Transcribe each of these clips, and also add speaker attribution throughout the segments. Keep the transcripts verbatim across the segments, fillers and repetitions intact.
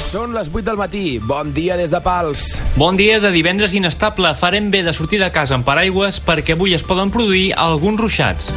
Speaker 1: Són les vuit del matí. Bon dia des de Pals.
Speaker 2: Bon dia de divendres inestable. Farem bé de sortir de casa amb paraigües perquè avui es poden produir alguns ruixats.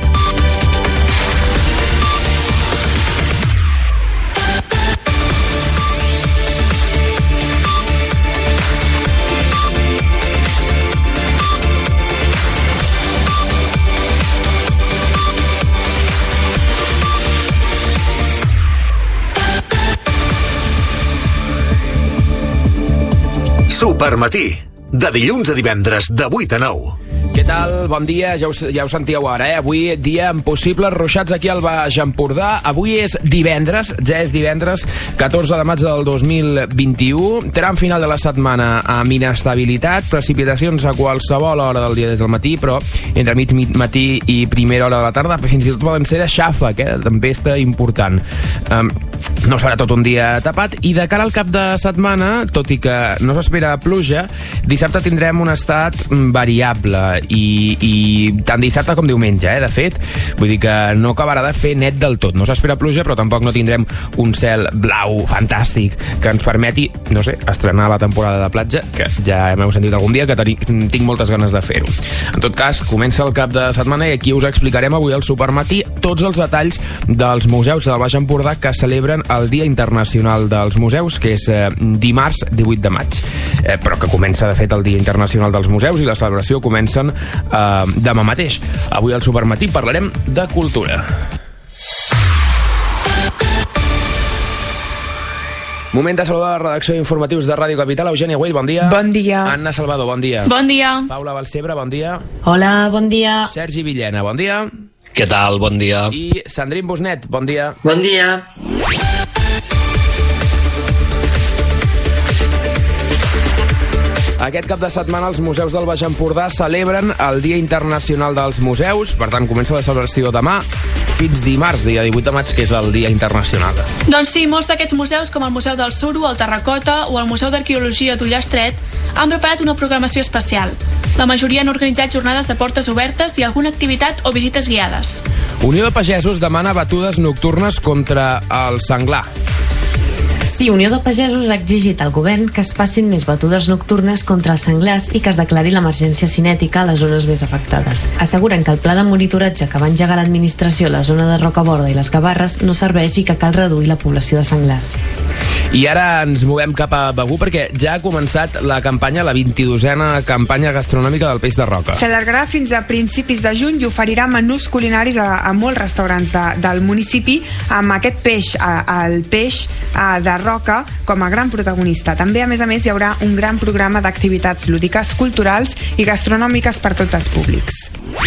Speaker 3: Supermatí, de dilluns a divendres, de vuit a nou.
Speaker 1: Què tal? Bon dia, ja ho, ja ho sentíeu ara, eh? Avui dia amb possibles ruixats aquí al Baix Empordà. Avui és divendres, ja és divendres, catorze de maig del dos mil vint-i-u. Tram final de la setmana amb inestabilitat, precipitacions a qualsevol hora del dia des del matí, però entre mig matí i primera hora de la tarda fins i tot poden ser de xàfec, eh? Tempesta important. Um, no serà tot un dia tapat, i de cara al cap de setmana, tot i que no s'espera pluja, dissabte tindrem un estat variable, i, i tant dissabte com diumenge, eh, de fet, vull dir que no acabarà de fer net del tot. No s'espera pluja, però tampoc no tindrem un cel blau fantàstic que ens permeti, no sé, estrenar la temporada de platja, que ja m'heu sentit algun dia que tinc moltes ganes de fer-ho. En tot cas, comença el cap de setmana i aquí us explicarem avui al Supermatí tots els detalls dels museus del Baix Empordà que celebren el Dia Internacional dels Museus, que és eh, dimarts divuit de maig, eh, però que comença de fet el Dia Internacional dels Museus i la celebració comencen Uh, demà mateix. Avui al Supermatí parlarem de cultura. Moment de saludar la redacció d'informatius de Ràdio Capital. Eugènia Güell, bon dia.
Speaker 4: Bon dia.
Speaker 1: Anna Salvador, bon dia.
Speaker 5: Bon dia.
Speaker 1: Paula Balcebre, bon dia.
Speaker 4: Hola, bon dia.
Speaker 1: Sergi Villena, bon dia.
Speaker 6: Què tal? Bon dia.
Speaker 1: I Sandrine Busnet, bon dia.
Speaker 7: Bon dia.
Speaker 1: Aquest cap de setmana els museus del Baix Empordà celebren el Dia Internacional dels Museus. Per tant, comença la celebració demà fins dimarts, dia divuit de maig, que és el Dia Internacional.
Speaker 5: Doncs sí, molts d'aquests museus, com el Museu del Suro, el Terracota o el Museu d'Arqueologia d'Ullastret, han preparat una programació especial. La majoria han organitzat jornades de portes obertes i alguna activitat o visites guiades.
Speaker 1: Unió de Pagesos demana batudes nocturnes contra el senglar.
Speaker 4: Sí, Unió de Pagesos ha exigit al govern que es facin més batudes nocturnes contra els senglars i que es declari l'emergència cinètica a les zones més afectades. Asseguren que el pla de monitoratge que va engegar l'administració a la zona de Rocaborda i les Gavarres no serveix i que cal reduir la població de senglars.
Speaker 1: I ara ens movem cap a Begur perquè ja ha començat la campanya, la vint-i-dosena campanya gastronòmica del peix de roca.
Speaker 8: S'allargarà fins a principis de juny i oferirà menús culinaris a, a molts restaurants de, del municipi amb aquest peix, a, el peix a, de roca com a gran protagonista. També, a més a més, hi haurà un gran programa d'activitats lúdiques, culturals i gastronòmiques per tots els públics.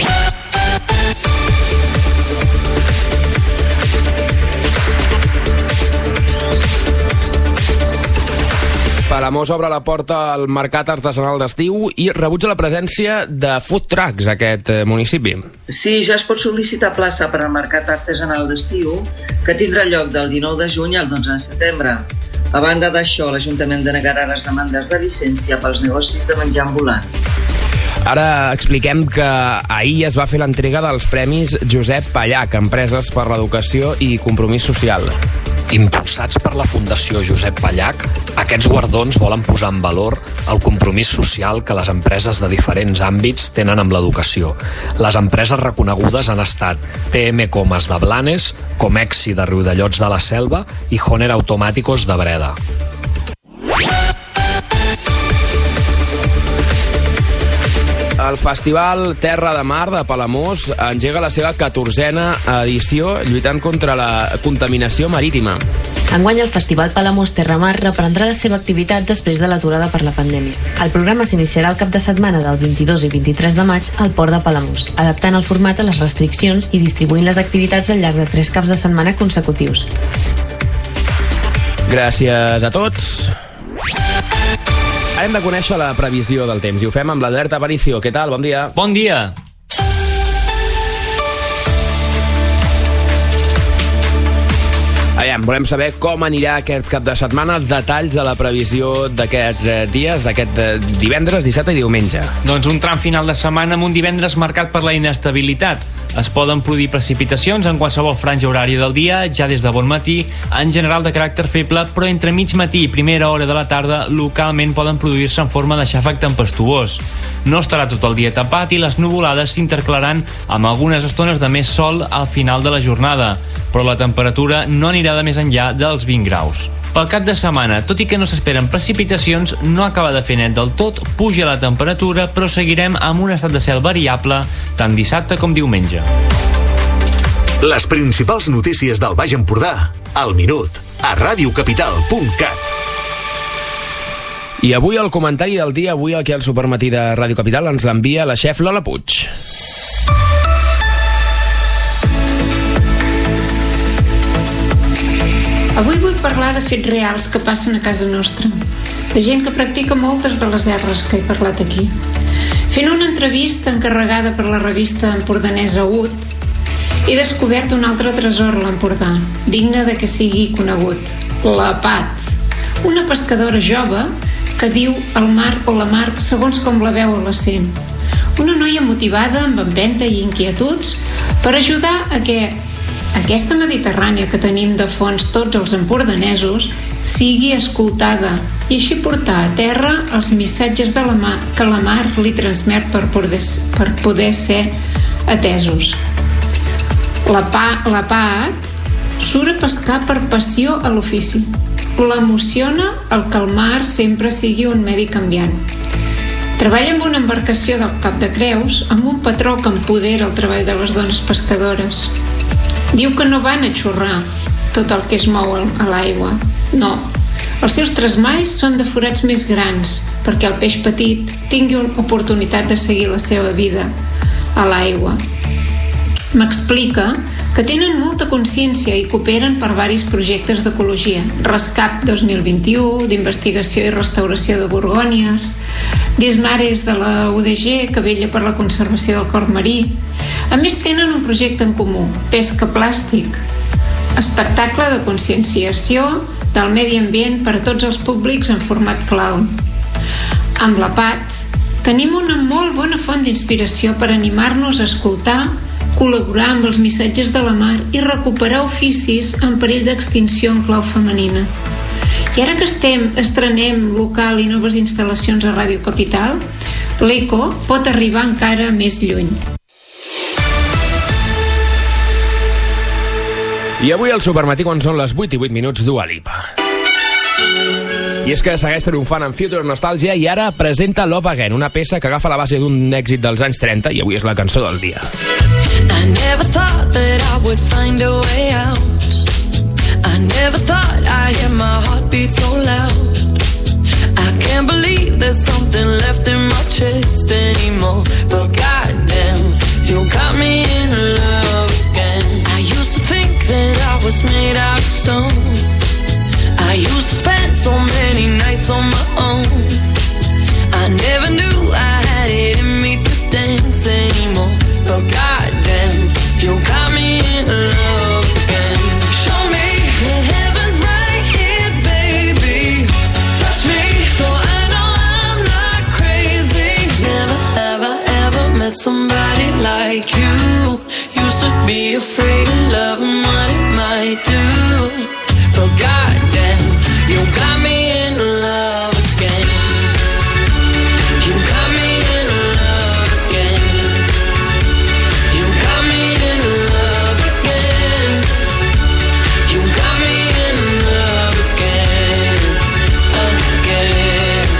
Speaker 1: Palamós obre la porta al mercat artesanal d'estiu i rebutja la presència de food trucks a aquest municipi.
Speaker 7: Sí, ja es pot sol·licitar plaça per al mercat artesanal d'estiu, que tindrà lloc del dinou de juny al dotze de setembre. A banda d'això, l'Ajuntament denegarà les demandes de llicència pels negocis de menjar ambulant.
Speaker 1: Ara expliquem que ahir es va fer l'entrega dels Premis Josep Pallach, Empreses per l'Educació i Compromís Social.
Speaker 6: Impulsats per la Fundació Josep Pallach, aquests guardons volen posar en valor el compromís social que les empreses de diferents àmbits tenen amb l'educació. Les empreses reconegudes han estat P M Comas de Blanes, Comexi de Riudellots de la Selva i Honer Automáticos de Breda.
Speaker 1: El Festival Terra de Mar de Palamós engega la seva catorzena edició lluitant contra la contaminació marítima.
Speaker 4: Enguany el Festival Palamós Terra Mar reprendrà la seva activitat després de l'aturada per la pandèmia. El programa s'iniciarà el cap de setmana del vint-i-dos i vint-i-tres de maig al port de Palamós, adaptant el format a les restriccions i distribuint les activitats al llarg de tres caps de setmana consecutius.
Speaker 1: Gràcies a tots. Hem de conèixer la previsió del temps i ho fem amb l'Albert Aparicio. Què tal? Bon dia.
Speaker 2: Bon dia.
Speaker 1: Aviam, volem saber com anirà aquest cap de setmana, detalls de la previsió d'aquests eh, dies, d'aquest eh, divendres, dissabte i diumenge.
Speaker 2: Doncs un tram final de setmana amb un divendres marcat per la inestabilitat. Es poden produir precipitacions en qualsevol franja horària del dia, ja des de bon matí, en general de caràcter feble, però entre mig matí i primera hora de la tarda localment poden produir-se en forma de xàfec tempestuós. No estarà tot el dia tapat i les nuvolades s'intercalaran amb algunes estones de més sol al final de la jornada, però la temperatura no anirà de més enllà dels vint graus. Pel cap de setmana, tot i que no s'esperen precipitacions, no acaba de fer net del tot, puja la temperatura, però seguirem amb un estat de cel variable tant dissabte com diumenge.
Speaker 3: Les principals notícies del Baix Empordà, al minut, a radiocapital punt cat.
Speaker 1: I avui el comentari del dia, avui aquí al Supermatí de Ràdio Capital, ens l'envia la xef Lola Puig.
Speaker 9: Avui vull parlar de fets reals que passen a casa nostra, de gent que practica moltes de les erres que he parlat aquí. Fent una entrevista encarregada per la revista empordanesa U T, he descobert un altre tresor a l'Empordà, digne de que sigui conegut, la Pat, una pescadora jove que diu el mar o la mar segons com la veu o la sent. Una noia motivada, amb empenta i inquietuds, per ajudar a que aquesta Mediterrània que tenim de fons tots els empordanesos sigui escoltada i així portar a terra els missatges de la mar, que la mar li transmet per poder, per poder ser atesos. La, pa, la Pat surt a pescar per passió a l'ofici. L'emociona el que el mar sempre sigui un medi canviant. Treballa amb una embarcació del Cap de Creus amb un patró que empodera el treball de les dones pescadores. Diu que no van a xurrar tot el que es mou a l'aigua. No, els seus tresmalls són de forats més grans perquè el peix petit tingui una oportunitat de seguir la seva vida a l'aigua. M'explica que tenen molta consciència i cooperen per varis projectes d'ecologia. Rescat dos mil vint-i-u, d'investigació i restauració de Borgònies, Dismares de la U D G, que vetlla per la conservació del corb marí. A més, tenen un projecte en comú, Pesca Plàstic, espectacle de conscienciació del medi ambient per a tots els públics en format clown. Amb la Pat tenim una molt bona font d'inspiració per animar-nos a escoltar, col·laborar amb els missatges de la mar i recuperar oficis en perill d'extinció en clau femenina. I ara que estem, estrenem local i noves instal·lacions a Ràdio Capital, l'eco pot arribar encara més lluny.
Speaker 1: I avui al Supermatí, quan són les vuit i vuit minuts, Dua Lipa. I és que segueix triomfant en Future Nostalgia i ara presenta Love Again, una peça que agafa la base d'un èxit dels anys trenta i avui és la cançó del dia.
Speaker 10: I never thought that I would find a way out. I never thought I'd hear my heartbeat so loud. I can't believe there's something left in my chest anymore. But goddamn, you got me in love again. I used to think that I was made out of stone. I used to spend so many nights on my own. I never knew I had it in me to dance anymore. But goddamn, you got me in love again. Show me that heaven's right here, baby. Touch me so I know I'm not crazy. Never have I ever met somebody like you. Used to be afraid of love and what it might do. But goddamn, you got me in love again. You got me in love again. You got me in love again. You got me in love again, again.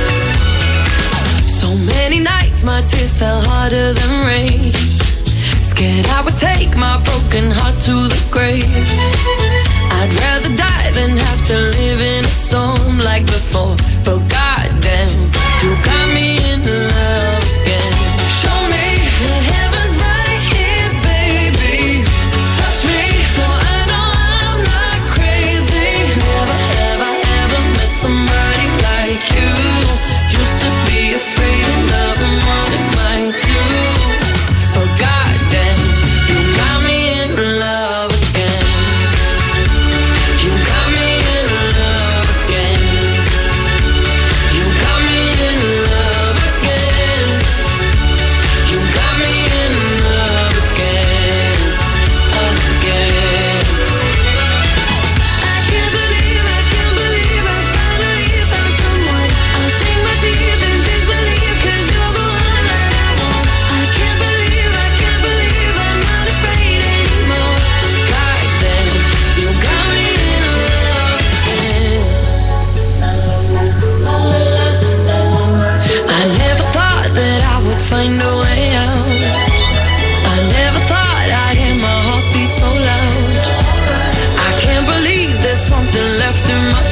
Speaker 10: So many nights my tears fell harder than rain. Scared I would take my broken heart to the grave. I'd rather die than have to live in a storm like before. But goddamn, you got me in love again. Show me that heaven's right here, baby. Touch me so I know I'm not crazy. Never have I ever met somebody like you. Used to be afraid of love and what it might do. But goddamn, you got me in love again. You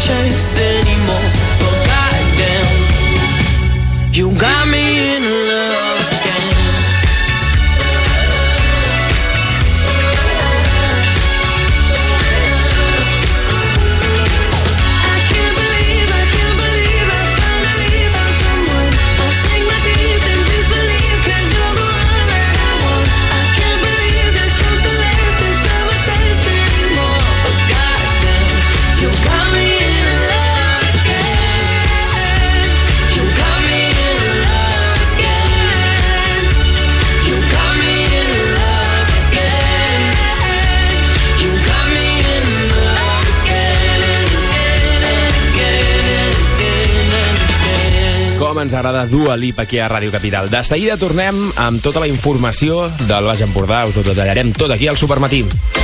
Speaker 10: chased anymore. But goddamn, you got me in love again. I can't believe, I can't believe I finally found someone. I'll sink my teeth in disbelief, 'cause you're the one that I want. I can't believe there's something left instead of chased anymore. But goddamn, you got me in love again. You got me in love again. You got me in love again. You got me in love again and again and again and again and again.
Speaker 1: Com ens agrada Dua Lipa aquí a Ràdio Capital. De seguida tornem amb tota la informació del Baix Empordà. Us ho detallarem tot aquí al Supermatí.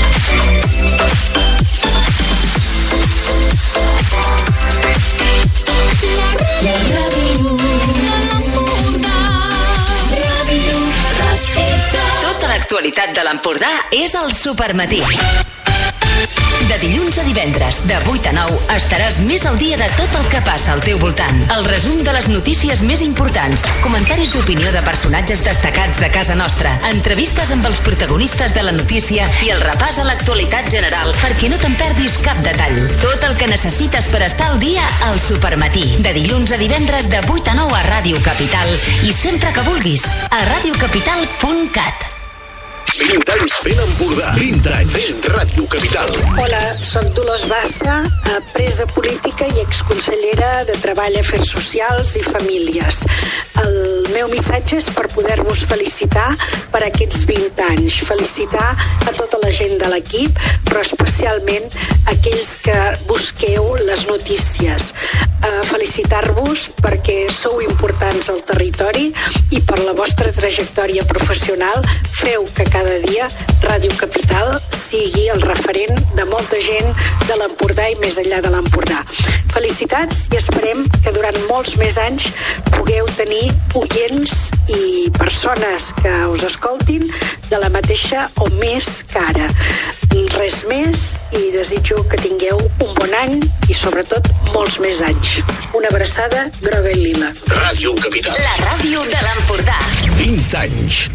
Speaker 11: Tota l'actualitat de l'Empordà és al Supermatí. De dilluns a divendres, de vuit a nou, estaràs més al dia de tot el que passa al teu voltant. El resum de les notícies més importants, comentaris d'opinió de personatges destacats de casa nostra, entrevistes amb els protagonistes de la notícia i el repàs a l'actualitat general perquè no te'n perdis cap detall. Tot el que necessites per estar al dia al Supermatí. De dilluns a divendres, de vuit a nou a Ràdio Capital i sempre que vulguis, a radiocapital punt cat.
Speaker 3: vint anys fent Empordà. vint anys fent Ràdio Capital.
Speaker 12: Hola, soc Dolors Bassa, presa política i exconsellera de Treball, Afers Socials i Famílies. El meu missatge és per poder-vos felicitar per aquests vint anys. Felicitar a tota la gent de l'equip, però especialment aquells que busqueu les notícies. Felicitar-vos perquè sou importants al territori i per la vostra trajectòria professional feu que cada dia Ràdio Capital sigui el referent de molta gent de l'Empordà i més enllà de l'Empordà. Felicitats i esperem que durant molts més anys pugueu tenir oients i persones que us escoltin de la mateixa o més que ara. Res més i desitjo que tingueu un bon any i sobretot molts més anys. Una abraçada groga i lila.
Speaker 3: Ràdio Capital.
Speaker 11: La ràdio de l'Empordà.
Speaker 3: vint anys.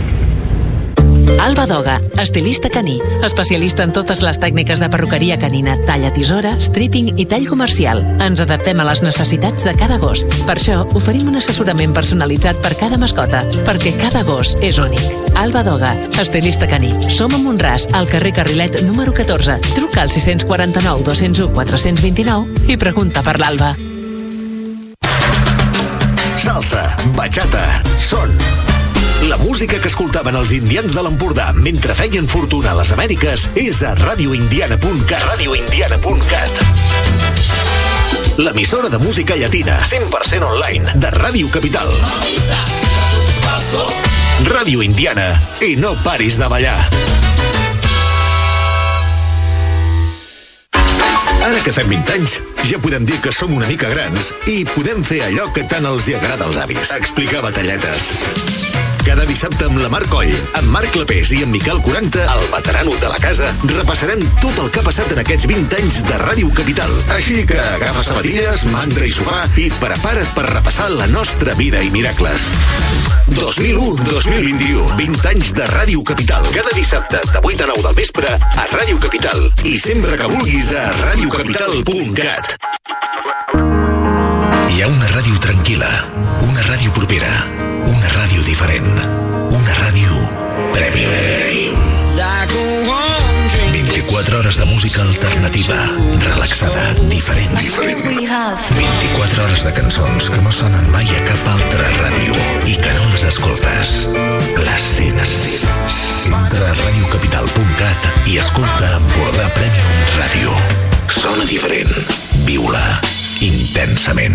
Speaker 13: Alba Doga, estilista caní, especialista en totes les tècniques de perruqueria canina, talla tisora, stripping i tall comercial. Ens adaptem a les necessitats de cada gos. Per això, oferim un assessorament personalitzat per cada mascota, perquè cada gos és únic. Alba Doga, estilista caní. Som a Montràs, al carrer Carrilet número catorze. Truca al sis quatre nou, dos zero un, quatre dos nou i pregunta per l'Alba.
Speaker 3: Salsa, bachata, son. La música que escoltaven els indians de l'Empordà mentre feien fortuna a les Amèriques és a radioindiana punt cat. radioindiana punt cat. L'emissora de música llatina cent per cent online de Ràdio Capital. Ràdio Indiana i no paris de ballar. Ara que fem vint anys, ja podem dir que som una mica grans i podem fer allò que tant els hi agrada als avis, explicar batalletes. Cada dissabte amb la Mar Coll, amb Marc Clapés i amb Miquel quaranta, el veterano de la casa, repassarem tot el que ha passat en aquests vint anys de Ràdio Capital. Així que agafa sabatilles, mantra i sofà i prepara't per repassar la nostra vida i miracles. dos mil u a dos mil vint-i-u, vint anys de Ràdio Capital. Cada dissabte de vuit a nou del vespre a Ràdio Capital i sempre que vulguis a radiocapital punt cat. Hi ha una ràdio tranquil·la, una ràdio propera, una ràdio diferent, una ràdio premium. vint-i-quatre hores de música alternativa, relaxada, diferent. vint-i-quatre hores de cançons que no sonen mai a cap altra ràdio i que no les escoltes. Les cenes. Entra a radiocapital punt cat i escolta Empordà Premium Ràdio. Sona diferent. Viu-la intensament.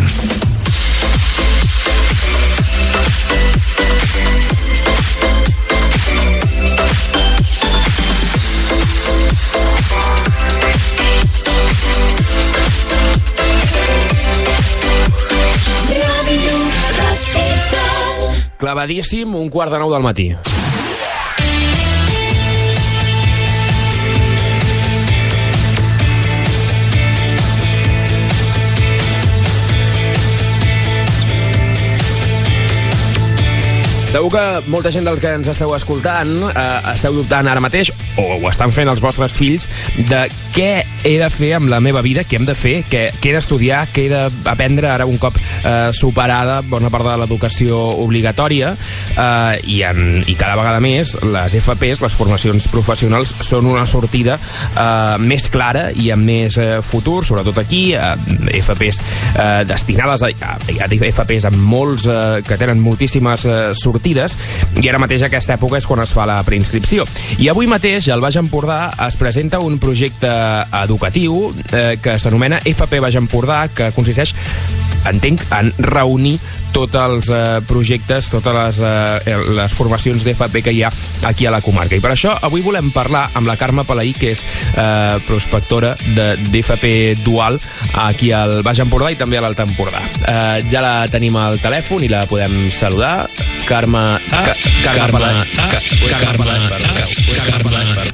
Speaker 1: Clavadíssim, un quart de nou del matí. Segur que molta gent del que ens esteu escoltant eh, esteu dubtant ara mateix, o ho estan fent els vostres fills, de què he de fer amb la meva vida, què hem de fer, què, què he d'estudiar, què he d'aprendre ara un cop eh, superada bona part de l'educació obligatòria, eh, i, en, i cada vegada més les F Pes, les formacions professionals, són una sortida eh, més clara i amb més eh, futur, sobretot aquí, eh, F Pes eh, destinades a, a, a F Pes amb molts eh, que tenen moltíssimes eh, sortides, i ara mateix aquesta època és quan es fa la preinscripció. I avui mateix al Baix Empordà es presenta un projecte educatiu eh, que s'anomena F P Baix Empordà, que consisteix, entenc, en reunir tots els eh, projectes, totes les, eh, les formacions d'F P que hi ha aquí a la comarca. I per això avui volem parlar amb la Carme Palaí, que és eh, prospectora d'F P Dual aquí al Baix Empordà i també a l'Alt Empordà. Eh, ja la tenim al telèfon i la podem saludar. Carme... Ca, Carme... Carme... Carme...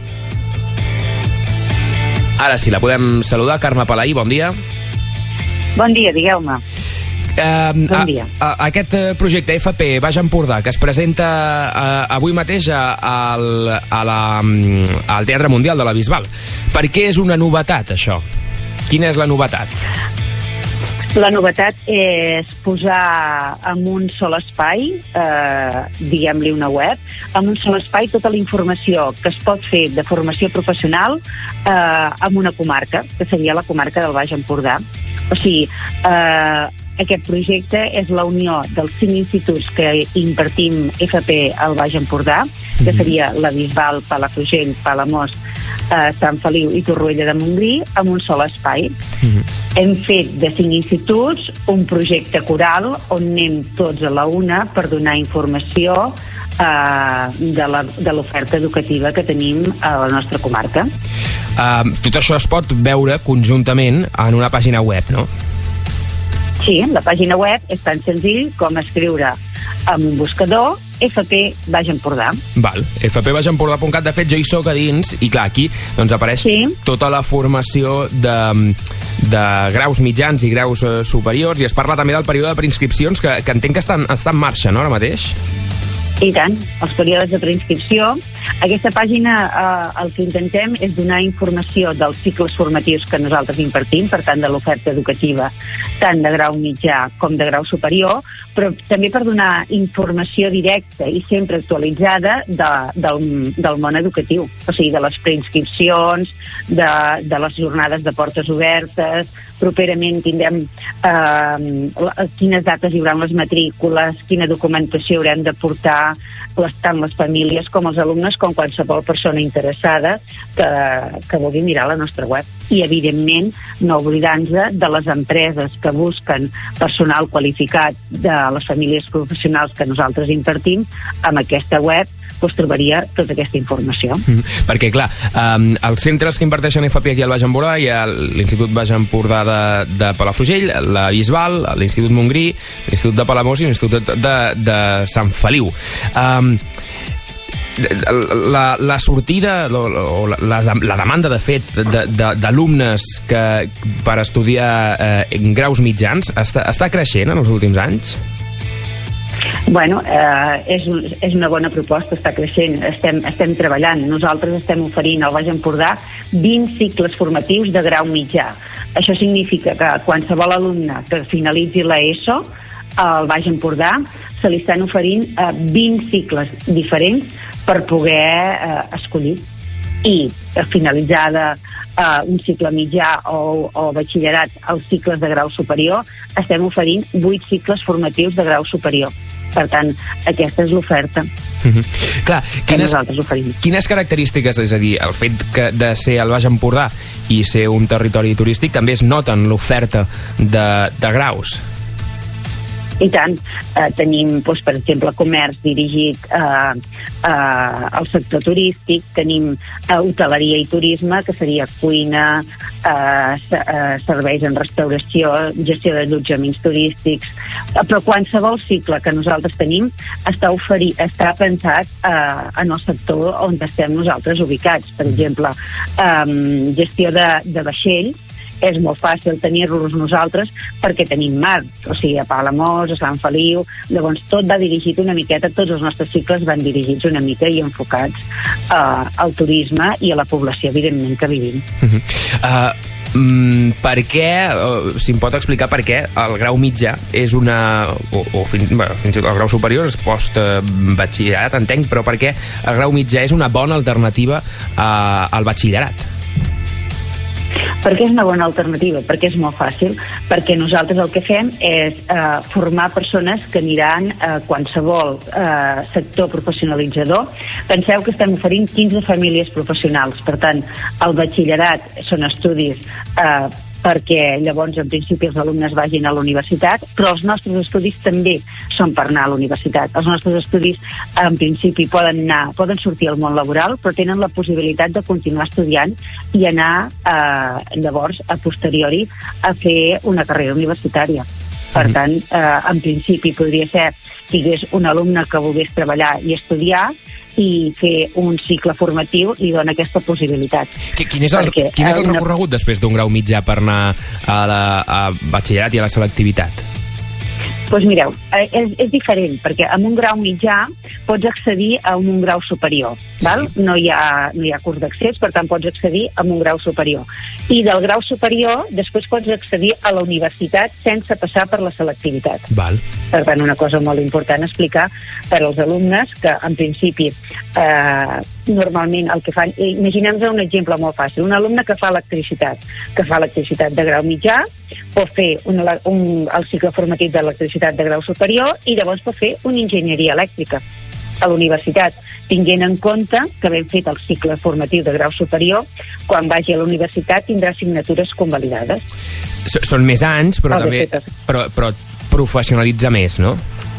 Speaker 1: Ara sí, la podem saludar. Carme Palaí, bon dia.
Speaker 14: Bon dia, digueu-me.
Speaker 1: Uh, bon dia. A, a aquest projecte F P Baix Empordà, que es presenta uh, avui mateix a, a, a la, al Teatre Mundial de la Bisbal. Per què és una novetat, això? Quina és la novetat?
Speaker 14: La novetat és posar en un sol espai, eh, diguem-li una web, en un sol espai tota la informació que es pot fer de formació professional eh, en una comarca, que seria la comarca del Baix Empordà. O sigui, eh, aquest projecte és la unió dels cinc instituts que impartim F P al Baix Empordà, que seria la Bisbal, Palafrugell, Palamós, eh, Sant Feliu i Torroella de Montgrí, en un sol espai. Mm-hmm. Hem fet de cinc instituts un projecte coral on anem tots a la una per donar informació eh, de l'oferta educativa que tenim a la nostra comarca.
Speaker 1: Uh, tot això es pot veure conjuntament en una pàgina web, no?
Speaker 14: Sí, la pàgina web és tan senzill com escriure amb un buscador F P Baix Empordà.
Speaker 1: Val, f p baix empordà punt cat. De fet, jo hi soc a dins i clar, aquí doncs apareix sí. tota la formació de, de graus mitjans i graus eh, superiors, i es parla també del període de preinscripcions que, que entenc que està, està en marxa, no, ara mateix?
Speaker 14: I tant, els períodes de preinscripció. Aquesta pàgina eh, el que intentem és donar informació dels cicles formatius que nosaltres impartim, per tant de l'oferta educativa tant de grau mitjà com de grau superior, però també per donar informació directa i sempre actualitzada de, del, del món educatiu, o sigui, de les preinscripcions, de, de les jornades de portes obertes. Properament tindrem eh, quines dates hi haurà les matrícules, quina documentació haurem de portar les, tant les famílies com els alumnes com qualsevol persona interessada que, que vulgui mirar la nostra web. I, evidentment, no oblidant-nos de les empreses que busquen personal qualificat de les famílies professionals que nosaltres impartim. Amb aquesta web doncs trobaria tota aquesta informació.
Speaker 1: Mm, perquè, clar, um, els centres que imparteixen F P aquí al Baix Empordà hi ha l'Institut Baix Empordà de, de Palafrugell, la Bisbal, l'Institut Montgrí, l'Institut de Palamós i l'Institut de, de, de Sant Feliu. Um, la, la sortida o la, la, la demanda de fet d'alumnes que per estudiar eh, graus mitjans està, està creixent en els últims anys?
Speaker 14: Bueno, eh, és, un, és una bona proposta, està creixent, estem, estem treballant. Nosaltres estem oferint al Baix Empordà vint cicles formatius de grau mitjà. Això significa que qualsevol alumne que finalitzi l'ESO al Baix Empordà se li estan oferint eh, vint cicles diferents per poder eh, escollir. I finalitzada eh, un cicle mitjà o, o batxillerat als cicles de grau superior, estem oferint vuit cicles formatius de grau superior. Per tant, aquesta és l'oferta
Speaker 1: mm-hmm. Clar, quines, quines característiques, és a dir, el fet que de ser al Baix Empordà i ser un territori turístic també es noten l'oferta de, de graus?
Speaker 14: I tant, eh, tenim, doncs, per exemple, comerç dirigit eh, eh, al sector turístic, tenim eh, hoteleria i turisme, que seria cuina, eh, eh, serveis en restauració, gestió d'allotjaments turístics, eh, però qualsevol cicle que nosaltres tenim està, oferi, està pensat eh, en el sector on estem nosaltres ubicats. Per exemple, eh, gestió de, de vaixells és molt fàcil tenir-los nosaltres perquè tenim mar, o sigui, a Palamós, a Sant Feliu, llavors tot va dirigit una miqueta, tots els nostres cicles van dirigits una mica i enfocats uh, al turisme i a la població, evidentment, que vivim.
Speaker 1: Uh-huh. Uh, Mm, per què, o, si em pot explicar per què el grau mitjà és una o, o fins, bueno, fins i tot el grau superior és post-batxillerat, entenc, però per què el grau mitjà és una bona alternativa a, al batxillerat?
Speaker 14: Perquè és una bona alternativa, perquè és molt fàcil, perquè nosaltres el que fem és eh, formar persones que aniran a qualsevol eh, sector professionalitzador. Penseu que estem oferint quinze famílies professionals, per tant, el batxillerat són estudis eh, perquè llavors en principi els alumnes vagin a la universitat, però els nostres estudis també són per anar a la universitat. Els nostres estudis en principi poden anar, poden sortir al món laboral, però tenen la possibilitat de continuar estudiant i anar eh, llavors a posteriori a fer una carrera universitària. Per tant, eh, en principi podria ser que hi hagués un alumne que volgués treballar i estudiar i fer un cicle formatiu li dona aquesta possibilitat.
Speaker 1: Quin és el, Perquè, quin és el una... recorregut després d'un grau mitjà per anar a, la, a batxillerat i a la selectivitat?
Speaker 14: Doncs pues mireu, és, és diferent, perquè amb un grau mitjà pots accedir a un, un grau superior, sí. val? No hi ha, no hi ha curs d'accés, per tant pots accedir a un grau superior. I del grau superior després pots accedir a la universitat sense passar per la selectivitat.
Speaker 1: Val.
Speaker 14: Per tant, una cosa molt important a explicar per als alumnes que, en principi, eh, normalment el que fan... Imaginem-nos un exemple molt fàcil. Un alumne que fa electricitat, que fa electricitat de grau mitjà, pot fer un, un, el cicle formatiu d'electricitat de grau superior i llavors pot fer una enginyeria elèctrica a la universitat, tinguent en compte que havent fet el cicle formatiu de grau superior, quan vagi a la universitat tindrà assignatures convalidades.
Speaker 1: S Són més anys, però també però, però professionalitza més, no?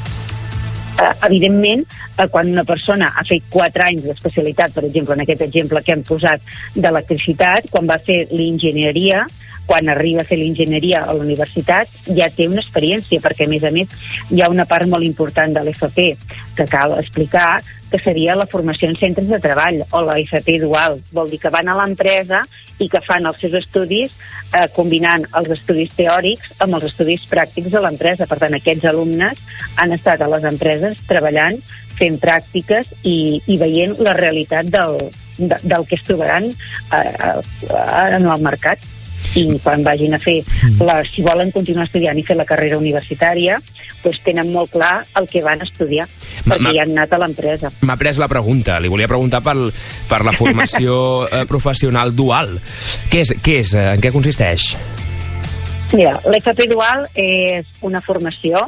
Speaker 14: Uh, evidentment, uh, quan una persona ha fet quatre anys d'especialitat, per exemple, en aquest exemple que hem posat d'electricitat, quan va fer l'enginyeria, quan arriba a fer l'enginyeria a la universitat, ja té una experiència, perquè, a més a més, hi ha una part molt important de l'F P que cal explicar, que seria la formació en centres de treball, o la F P dual. Vol dir que van a l'empresa i que fan els seus estudis eh, combinant els estudis teòrics amb els estudis pràctics de l'empresa. Per tant, aquests alumnes han estat a les empreses treballant, fent pràctiques i, i veient la realitat del, de, del que es trobaran eh, en el mercat. I quan vagin a fer, la, si volen continuar estudiant i fer la carrera universitària, doncs tenen molt clar el que van estudiar, perquè ja han anat a l'empresa.
Speaker 1: M'ha pres la pregunta, li volia preguntar per, per la formació eh, professional dual. Què és, què és, en què consisteix?
Speaker 14: Mira, l'F P dual és una formació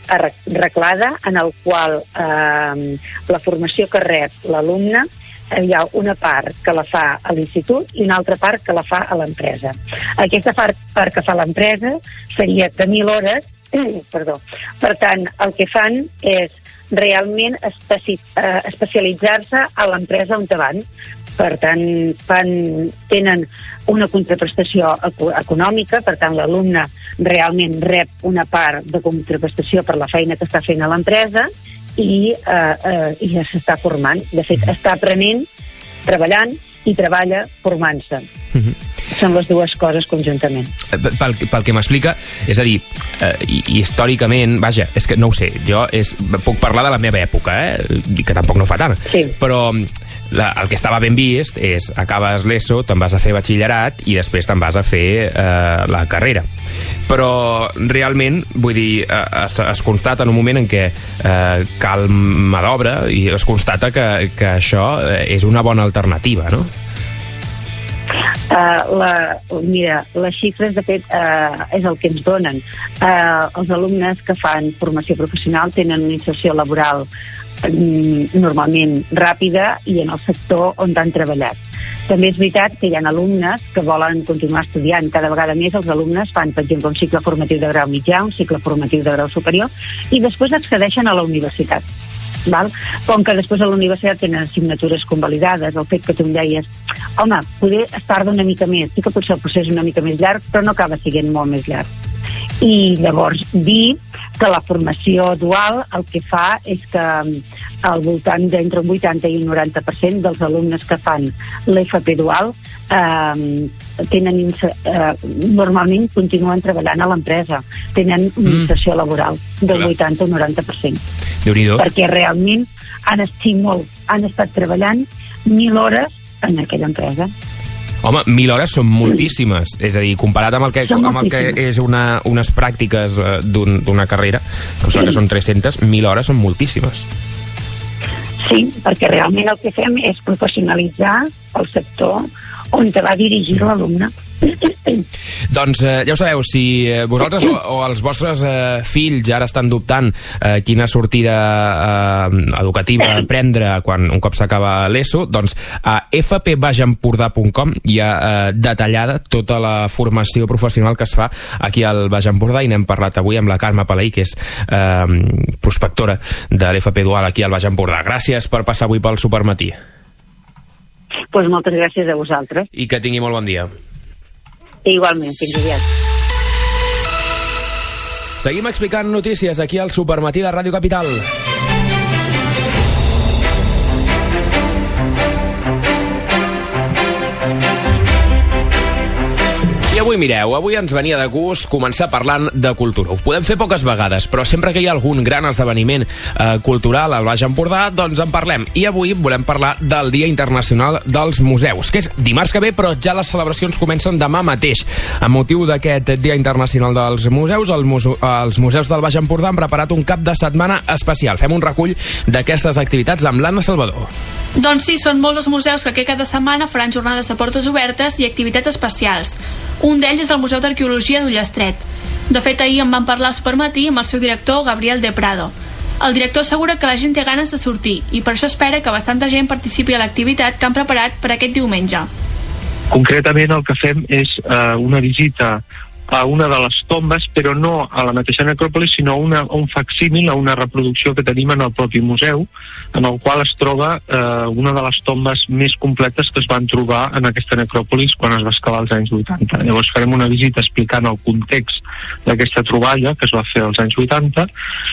Speaker 14: reglada en el qual eh, la formació que rep l'alumne hi ha una part que la fa a l'institut i una altra part que la fa a l'empresa. Aquesta part, part que fa l'empresa seria de mil hores, perdó. Per tant, el que fan és realment especi eh, especialitzar-se a l'empresa on van. Per tant, fan, tenen una contraprestació econòmica, per tant, l'alumne realment rep una part de contraprestació per la feina que està fent a l'empresa i, eh, eh, i ja s'està formant. De fet, està aprenent, treballant i treballa formant-se. Uh-huh. Són les dues coses conjuntament.
Speaker 1: Pel, pel que m'explica, és a dir, eh, i, i històricament, vaja, és que no ho sé, jo és, puc parlar de la meva època, eh, que tampoc no fa tant,
Speaker 14: sí.
Speaker 1: Però la, el que estava ben vist és acabes l'ESO, te'n vas a fer batxillerat i després te'n vas a fer eh, la carrera. Però realment, vull dir, es, es constata en un moment en què eh, cal mà d'obra i es constata que, que això és una bona alternativa, no?
Speaker 14: Uh, la, mira, les xifres de fet uh, és el que ens donen. Uh, els alumnes que fan formació professional tenen una inserció laboral um, normalment ràpida i en el sector on han treballat. També és veritat que hi ha alumnes que volen continuar estudiant. Cada vegada més els alumnes fan, per exemple, un cicle formatiu de grau mitjà, un cicle formatiu de grau superior i després accedeixen a la universitat. Val? Com que després a la universitat tenen assignatures convalidades, el fet que tu em deies home, poder es tarda una mica més, sí que potser el procés és una mica més llarg, però no acaba sent molt més llarg. I llavors dir que la formació dual el que fa és que al voltant d'entre un vuitanta i un noranta per cent dels alumnes que fan l'F P dual eh, tenen eh, normalment continuen treballant a l'empresa, tenen una inserció mm. laboral del vuitanta o noranta per cent.
Speaker 1: Déu-n'hi-do.
Speaker 14: Perquè realment han estat, molt, han estat treballant mil hores en aquella empresa.
Speaker 1: Home, mil hores són moltíssimes, és a dir, comparat amb el que, amb el que és una, unes pràctiques d'un, d'una carrera, que, sí. que són tres-centes, mil hores són moltíssimes.
Speaker 14: Sí, perquè realment el que fem és professionalitzar el sector on te va dirigir l'alumne.
Speaker 1: Doncs eh, ja ho sabeu, si vosaltres o, o els vostres eh, fills ara estan dubtant eh, quina sortida eh, educativa prendre quan un cop s'acaba l'ESO, doncs a f p baix empordà punt com hi ha eh, detallada tota la formació professional que es fa aquí al Baix Empordà, i n'hem parlat avui amb la Carme Palaí, que és eh, prospectora de l'F P Dual aquí al Baix Empordà. Gràcies per passar avui pel Supermatí.
Speaker 14: Pues moltes gràcies a vosaltres.
Speaker 1: I que tingui molt bon dia.
Speaker 14: Igualment, fins aviat.
Speaker 1: Seguim explicant notícies aquí al Supermatí de Ràdio Capital. I avui, mireu, avui ens venia de gust començar parlant de cultura. Ho podem fer poques vegades, però sempre que hi ha algun gran esdeveniment eh, cultural al Baix Empordà, doncs en parlem. I avui volem parlar del Dia Internacional dels Museus, que és dimarts que ve, però ja les celebracions comencen demà mateix. Amb motiu d'aquest Dia Internacional dels Museus, el muse els museus del Baix Empordà han preparat un cap de setmana especial. Fem un recull d'aquestes activitats amb l'Anna Salvador.
Speaker 5: Doncs sí, són molts els museus que cada setmana faran jornades de portes obertes i activitats especials. Un d'ells és el Museu d'Arqueologia d'Ullastret. De fet, ahir en van parlar al Supermatí amb el seu director, Gabriel de Prado. El director assegura que la gent té ganes de sortir i per això espera que bastanta gent participi a l'activitat que han preparat per aquest diumenge.
Speaker 15: Concretament el que fem és eh, una visita a una de les tombes, però no a la mateixa necròpolis, sinó una, un facsímil, a una reproducció que tenim en el propi museu, en el qual es troba eh, una de les tombes més completes que es van trobar en aquesta necròpolis quan es va excavar als anys vuitanta. Llavors farem una visita explicant el context d'aquesta troballa que es va fer als anys vuitanta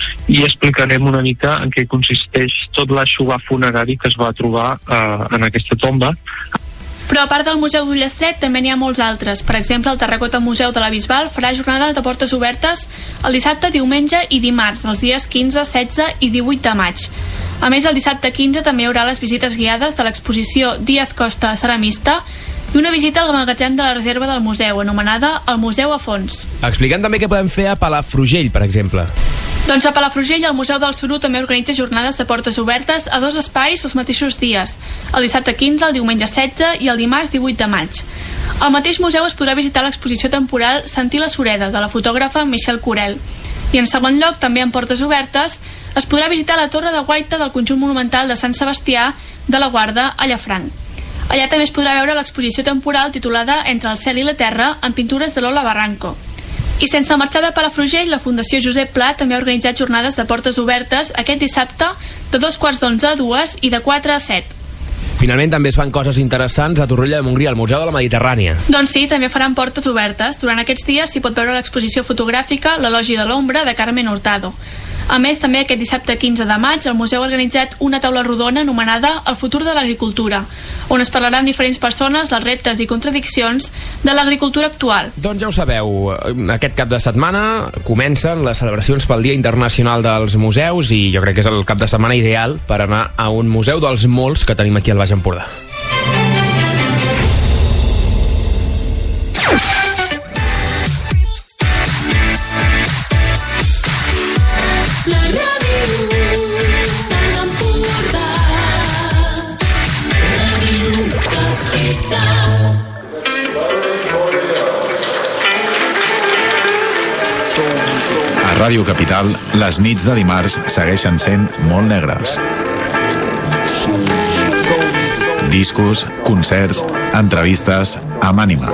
Speaker 15: i explicarem una mica en què consisteix tot l'aixovar funerari que es va trobar eh, en aquesta tomba.
Speaker 5: Però a part del Museu d'Ullastret també n'hi ha molts altres. Per exemple, el Terracota Museu de la Bisbal farà jornada de portes obertes el dissabte, diumenge i dimarts, els dies quinze, setze i divuit de maig. A més, el dissabte quinze també hi haurà les visites guiades de l'exposició Díaz Costa Ceramista i una visita al magatzem de la reserva del museu, anomenada el Museu a Fons.
Speaker 1: Explicant també què podem fer a Palafrugell, per exemple.
Speaker 5: Doncs a Palafrugell el Museu del Suro també organitza jornades de portes obertes a dos espais els mateixos dies, el dissabte quinze, el diumenge setze i el dimarts divuit de maig. Al mateix museu es podrà visitar l'exposició temporal Sentir la Sureda, de la fotògrafa Michelle Corel. I en segon lloc, també en portes obertes, es podrà visitar la Torre de Guaita del conjunt monumental de Sant Sebastià de la Guarda a Llafranc. Allà també es podrà veure l'exposició temporal titulada Entre el cel i la terra, en pintures de Lola Barranco. I sense marxar de Palafrugell, la Fundació Josep Pla també ha organitzat jornades de portes obertes aquest dissabte de dos quarts d'onze a dues i de quatre a set.
Speaker 1: Finalment també es fan coses interessants a Torroella de Montgrí, al Museu de la Mediterrània.
Speaker 5: Doncs sí, també faran portes obertes. Durant aquests dies s'hi pot veure l'exposició fotogràfica L'Elogi de l'Ombra, de Carmen Hurtado. A més, també aquest dissabte quinze de maig el museu ha organitzat una taula rodona anomenada El futur de l'agricultura, on es parlarà amb diferents persones dels reptes i contradiccions de l'agricultura actual.
Speaker 1: Doncs ja ho sabeu, aquest cap de setmana comencen les celebracions pel Dia Internacional dels Museus i jo crec que és el cap de setmana ideal per anar a un museu dels molts que tenim aquí al Baix Empordà.
Speaker 16: A Ràdio Capital, les nits de dimarts segueixen sent molt negres. Discos, concerts, entrevistes amb ànima.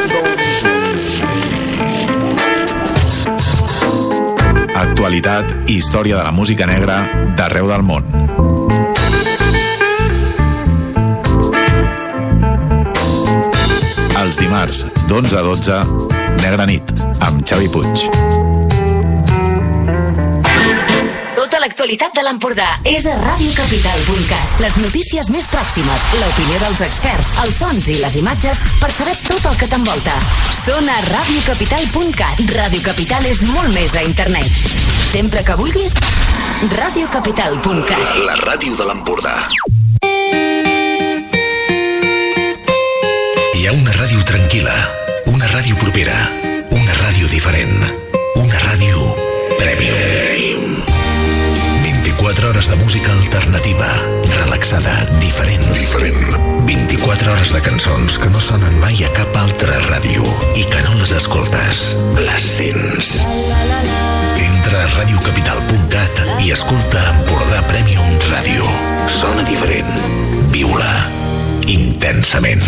Speaker 16: Actualitat i història de la música negra d'arreu del món. Els dimarts, d'onze a dotze, Negra nit, amb Xavi Puig.
Speaker 11: Tota l'actualitat de l'Empordà és a radio capital punt cat. Les notícies més pròximes, l'opinió dels experts, els sons i les imatges per saber tot el que t'envolta. Són a radio capital punt cat. Radio Capital és molt més a internet. Sempre que vulguis, radio capital punt cat.
Speaker 3: La ràdio de l'Empordà. Hi ha una ràdio tranquil·la, una ràdio propera, una ràdio diferent, una ràdio Premium. vint-i-quatre hores de música alternativa, relaxada, diferent. Diferent. vint-i-quatre hores de cançons que no sonen mai a cap altra ràdio i que no les escoltes, les sents. Entra a radio capital punt cat i escolta Empordà Premium Ràdio. Sona diferent. Viu-la intensament.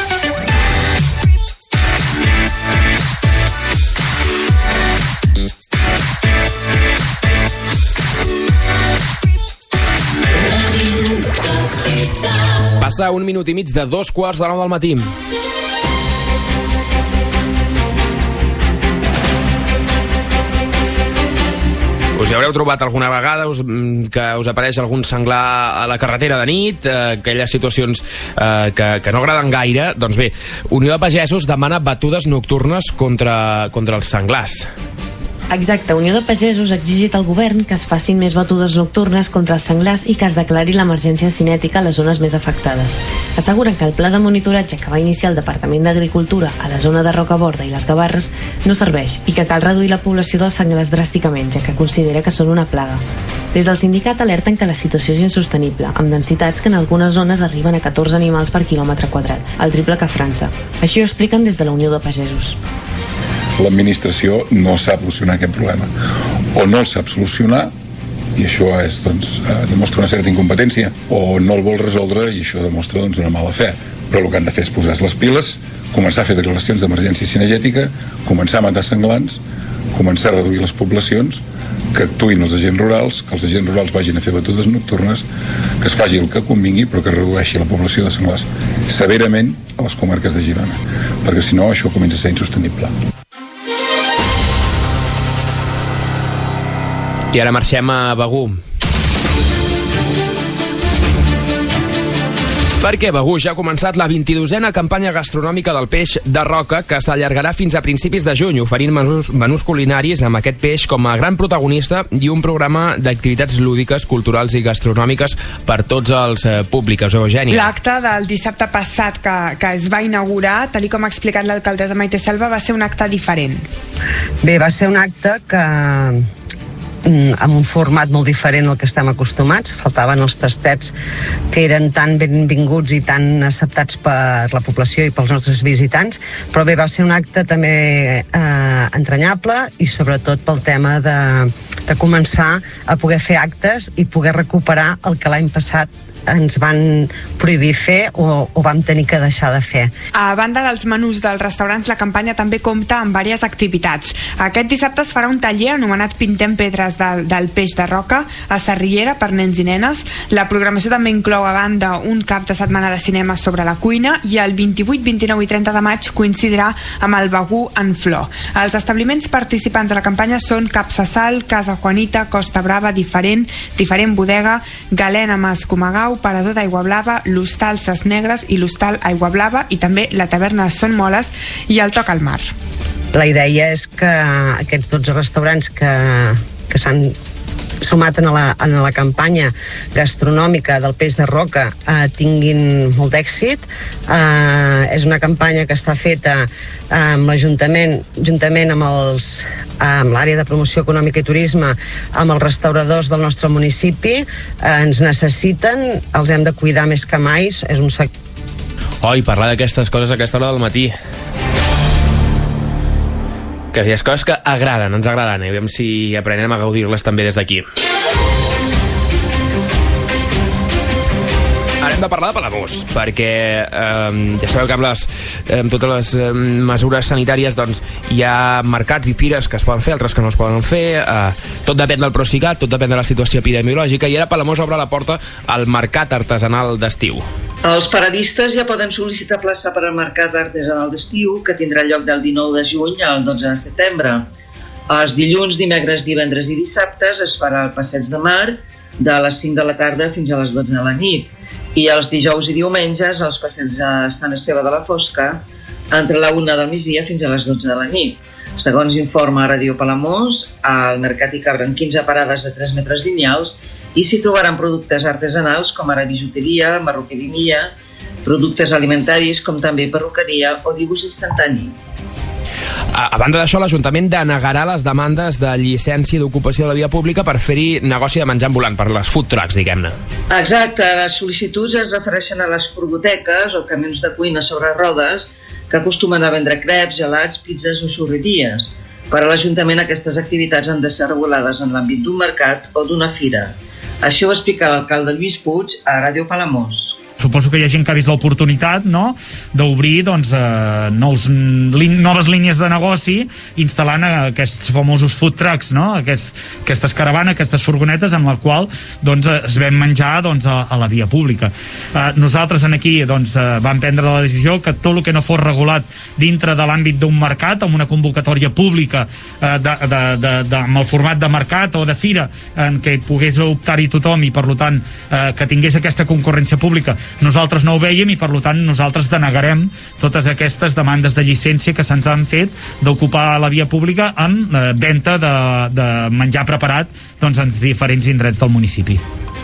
Speaker 1: Passa un minut i mig de dos quarts de nou del matí. Us hi haureu trobat alguna vegada us, que us apareix algun senglar a la carretera de nit, eh, aquelles situacions eh, que, que no agraden gaire. Doncs bé, Unió de Pagesos demana batudes nocturnes contra, contra els senglars.
Speaker 4: Exacte, Unió de Pagesos ha exigit al govern que es facin més batudes nocturnes contra els senglars i que es declari l'emergència cinètica a les zones més afectades. Asseguren que el pla de monitoratge que va iniciar el Departament d'Agricultura a la zona de Rocaborda i les Gavarres no serveix i que cal reduir la població dels senglars dràsticament, ja que considera que són una plaga. Des del sindicat alerten que la situació és insostenible, amb densitats que en algunes zones arriben a catorze animals per quilòmetre quadrat, el triple que a França. Així ho expliquen des de la Unió de Pagesos.
Speaker 17: L'administració no sap solucionar aquest problema o no el sap solucionar i això és, doncs, eh, demostra una certa incompetència, o no el vol resoldre i això demostra, doncs, una mala fe. Però el que han de fer és posar les piles, començar a fer declaracions d'emergència cinegètica, començar a matar senglars, començar a reduir les poblacions, que actuïn els agents rurals, que els agents rurals vagin a fer batudes nocturnes, que es faci el que convingui, però que es redueixi la població de senglars severament a les comarques de Girona, perquè si no això comença a ser insostenible.
Speaker 1: I ara marxem a Begur. Perquè Begur ja ha començat la vint-i-dosena campanya gastronòmica del peix de roca, que s'allargarà fins a principis de juny, oferint menús, menús culinaris amb aquest peix com a gran protagonista i un programa d'activitats lúdiques, culturals i gastronòmiques per tots els eh, públics. Eugènia.
Speaker 8: L'acte del dissabte passat que, que es va inaugurar, tal com ha explicat l'alcaldessa Maite Selva, va ser un acte diferent.
Speaker 18: Bé, va ser un acte que amb un format molt diferent al que estem acostumats. Faltaven els tastets que eren tan benvinguts i tan acceptats per la població i pels nostres visitants, però bé, va ser un acte també eh, entranyable i sobretot pel tema de, de començar a poder fer actes i poder recuperar el que l'any passat ens van prohibir fer o, o vam tenir que deixar de fer.
Speaker 8: A banda dels menús dels restaurants, la campanya també compta amb diverses activitats. Aquest dissabte es farà un taller anomenat Pintem pedres del, del peix de roca a Sarriera per nens i nenes. La programació també inclou a banda un cap de setmana de cinema sobre la cuina i el vint-i-vuit, vint-i-nou i trenta de maig coincidirà amb el Begur en flor. Els establiments participants de la campanya són Capsa Sal, Casa Juanita, Costa Brava, Diferent, Diferent Bodega, Galena Mas Comagau, Parador d'Aigua Blava, l'Hostal Ses Negres i l'Hostal Aigua Blava i també la taverna Son Moles i el Toc al Mar.
Speaker 18: La idea és que aquests dotze restaurants que, que s'han sumat en la, en la campanya gastronòmica del peix de roca eh, tinguin molt d'èxit. Eh, és una campanya que està feta eh, amb l'Ajuntament, juntament amb els amb l'àrea de promoció econòmica i turisme, amb els restauradors del nostre municipi. Eh, ens necessiten, els hem de cuidar més que mai. És un sector...
Speaker 1: Oi, parlar d'aquestes coses a aquesta hora del matí. Que hi ha coses que agraden, ens agraden, i veiem si aprenem a gaudir-les també des d'aquí. Ara hem de parlar de Palamós, perquè eh, ja sabeu que amb, les, amb totes les eh, mesures sanitàries doncs, hi ha mercats i fires que es poden fer, altres que no es poden fer, eh, tot depèn del Procicat, tot depèn de la situació epidemiològica, i ara Palamós obre la porta al mercat artesanal d'estiu.
Speaker 7: Els paradistes ja poden sol·licitar plaça per al mercat artesanal d'estiu, que tindrà lloc del dinou de juny al dotze de setembre. Els dilluns, dimecres, divendres i dissabtes es farà el passeig de mar de les cinc de la tarda fins a les dotze de la nit. I els dijous i diumenges els passeigs a Sant Esteve de la Fosca entre la una del migdia fins a les dotze de la nit. Segons informa Ràdio Palamós, al mercat hi cabren quinze parades de tres metres lineals i s'hi trobaran productes artesanals com ara bijuteria, marroquineria, productes alimentaris com també perruqueria o dibuix instantani.
Speaker 1: A, a banda d'això, l'Ajuntament denegarà les demandes de llicència d'ocupació de la via pública per fer-hi negoci de menjar ambulant, per les food trucks, diguem-ne.
Speaker 7: Exacte, les sol·licituds es refereixen a les furgoteques o camions de cuina sobre rodes que acostumen a vendre creps, gelats, pizzas o xurreries. Per a l'Ajuntament aquestes activitats han de ser regulades en l'àmbit d'un mercat o d'una fira. Això ho explica l'alcalde Lluís Puig a Ràdio Palamós.
Speaker 19: Suposo que hi ha gent que ha vist l'oportunitat, no?, d'obrir doncs, eh, nous, lin, noves línies de negoci instal·lant aquests famosos food trucks, no?, Aquest, aquestes caravanes, aquestes furgonetes amb la qual doncs, es ven menjar doncs, a, a la via pública. Eh, nosaltres en aquí doncs, eh, vam prendre la decisió que tot el que no fos regulat dintre de l'àmbit d'un mercat, amb una convocatòria pública eh, de, de, de, de, amb el format de mercat o de fira en què pogués optar-hi tothom i per tant eh, que tingués aquesta concurrència pública, nosaltres no ho veiem i per tant nosaltres denegarem totes aquestes demandes de llicència que se'ns han fet d'ocupar la via pública amb eh, venda de, de menjar preparat doncs, en diferents indrets del municipi.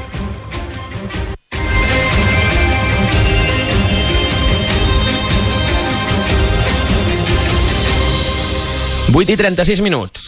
Speaker 1: vuit i trenta-sis minuts.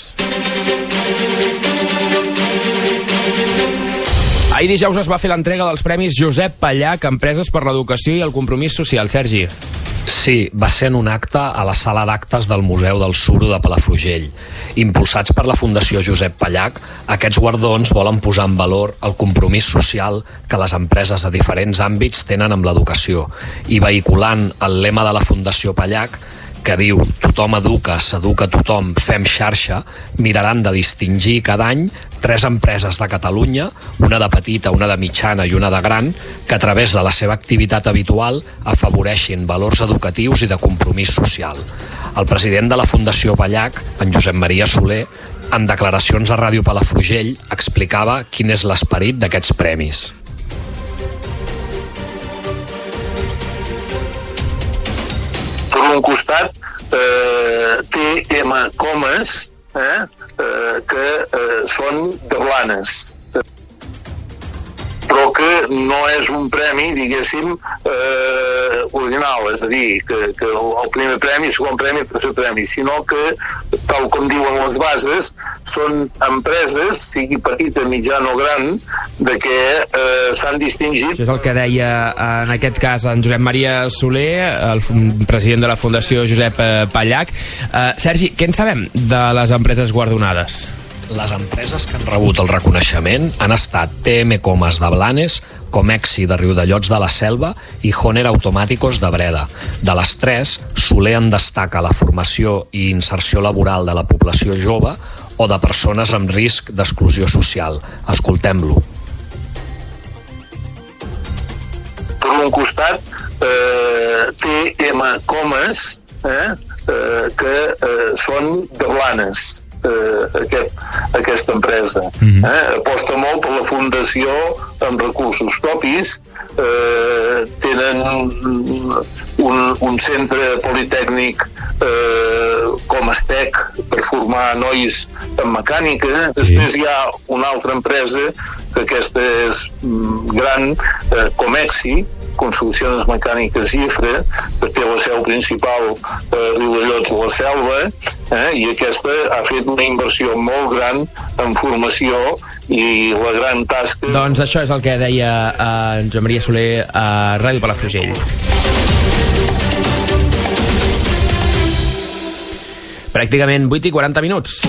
Speaker 1: Ahir dijous es va fer l'entrega dels Premis Josep Pallach, Empreses per l'Educació i el Compromís Social. Sergi.
Speaker 6: Sí, va ser en un acte a la sala d'actes del Museu del Suro de Palafrugell. Impulsats per la Fundació Josep Pallach, aquests guardons volen posar en valor el compromís social que les empreses de diferents àmbits tenen amb l'educació i vehiculant el lema de la Fundació Pallach, que diu tothom educa, s'educa tothom, fem xarxa, miraran de distingir cada any tres empreses de Catalunya, una de petita, una de mitjana i una de gran, que a través de la seva activitat habitual afavoreixin valors educatius i de compromís social. El president de la Fundació Pallach, en Josep Maria Soler, en declaracions a Ràdio Palafrugell, explicava quin és l'esperit d'aquests premis.
Speaker 20: Per un costat, eh, té M. Comas, eh, eh, que eh, són de Blanes, però que no és un premi, diguéssim, eh, ordinal, és a dir, que, que el primer premi, el segon premi, el tercer premi, sinó que, tal com diuen les bases, són empreses, sigui petita, mitjana o gran, de què eh, s'han distingit.
Speaker 1: Això és el que deia en aquest cas en Josep Maria Soler, el president de la Fundació Josep Pallach. Eh, Sergi, què en sabem de les empreses guardonades?
Speaker 6: Les empreses que han rebut el reconeixement han estat P M Comas de Blanes, Comexi de Riudellots de la Selva i Honer Automáticos de Breda. De les tres, Soler en destaca la formació i inserció laboral de la població jove o de persones amb risc d'exclusió social. Escoltem-lo.
Speaker 20: Per un costat, eh, té M. Comas, eh, eh, que eh, són de Blanes, Eh, aquest, aquesta empresa. Mm-hmm. eh, aposta molt per la fundació amb recursos propis, eh, tenen un, un centre politècnic eh, com Estec per formar nois en mecànica. Després hi ha una altra empresa que aquesta és mm, gran, eh, Comexi, Construccions Mecàniques Gifre, que té la seu principal a eh, Riudellots de la Selva, eh, i aquesta ha fet una inversió molt gran en formació i la gran tasca...
Speaker 1: Doncs això és el que deia en Joan Maria Soler a Ràdio Palafrugell. Pràcticament vuit i quaranta minuts.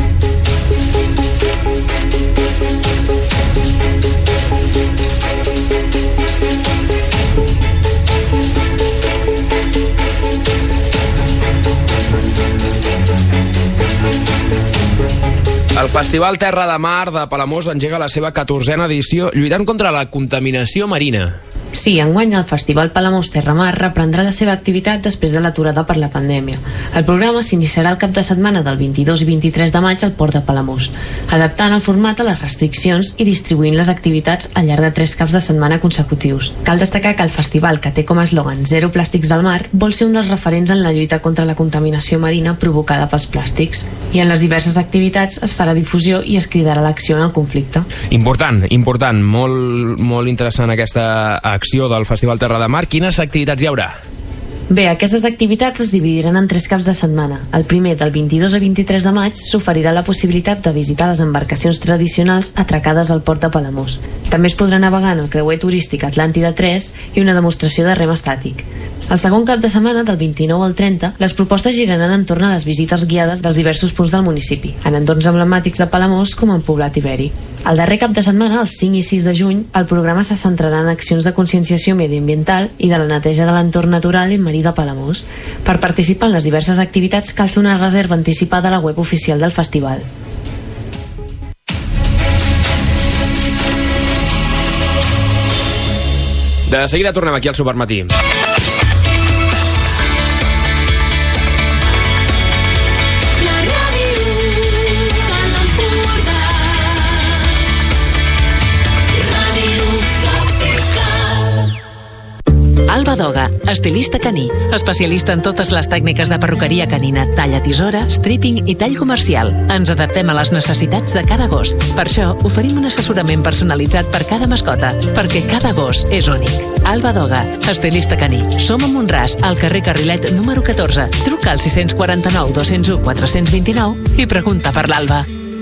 Speaker 1: El Festival Terra de Mar de Palamós engega la seva catorzena edició lluitant contra la contaminació marina.
Speaker 4: Sí, enguany el Festival Palamós Terramar reprendrà la seva activitat després de l'aturada per la pandèmia. El programa s'iniciarà el cap de setmana del vint-i-dos i vint-i-tres de maig al Port de Palamós, adaptant el format a les restriccions i distribuint les activitats al llarg de tres caps de setmana consecutius. Cal destacar que el festival, que té com a eslògan Zero plàstics al mar, vol ser un dels referents en la lluita contra la contaminació marina provocada pels plàstics. I en les diverses activitats es farà difusió i es cridarà l'acció en el conflicte.
Speaker 1: Important, important, molt, molt interessant aquesta acció del Festival Terra de Mar. Quines activitats hi haurà?
Speaker 4: Bé, aquestes activitats es dividiran en tres caps de setmana. El primer, del vint-i-dos a vint-i-tres de maig, s'oferirà la possibilitat de visitar les embarcacions tradicionals atracades al port de Palamós. També es podrà navegar en el creuer turístic Atlàntida tres i una demostració de rem estàtic. El segon cap de setmana, del vint-i-nou al trenta, les propostes giraran entorn a les visites guiades dels diversos punts del municipi, en entorns emblemàtics de Palamós com en Poblat Ibèric. El darrer cap de setmana, el cinc i sis de juny, el programa se centrarà en accions de conscienciació mediambiental i de la neteja de l'entorn natural i marí de Palamós. Per participar en les diverses activitats cal fer una reserva anticipada a la web oficial del festival.
Speaker 1: De seguida tornem aquí al Supermatí.
Speaker 13: Alba Doga, estilista caní, especialista en totes les tècniques de perruqueria canina, talla tisora, stripping i tall comercial. Ens adaptem a les necessitats de cada gos. Per això, oferim un assessorament personalitzat per cada mascota, perquè cada gos és únic. Alba Doga, estilista caní. Som a Montràs, al carrer Carrilet número catorze. Truca al sis quatre nou, dos zero un, quatre dos nou i pregunta per l'Alba.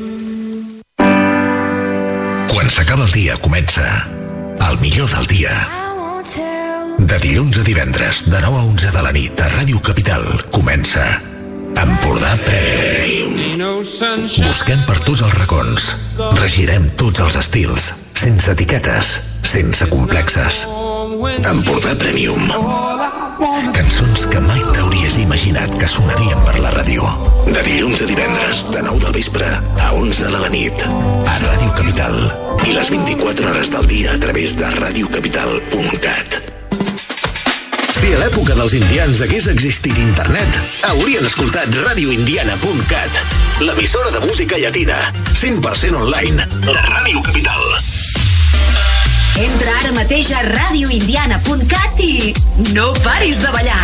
Speaker 3: Quan s'acaba el dia comença el millor del dia. De dilluns a divendres, de nou a onze de la nit, a Ràdio Capital, comença Empordà Premium. Busquem per tots els racons, regirem tots els estils, sense etiquetes, sense complexes. Empordà Premium. Cançons que mai t'hauries imaginat que sonarien per la ràdio. De dilluns a divendres, de nou del vespre a onze de la nit, a Ràdio Capital. I les vint-i-quatre hores del dia a través de ràdio capital punt cat. Si a l'època dels indians hagués existit internet, haurien escoltat ràdio indiana punt cat, l'emissora de música llatina, cent per cent online, de Ràdio Capital.
Speaker 11: Entra ara mateix a ràdio indiana punt cat i no paris de ballar.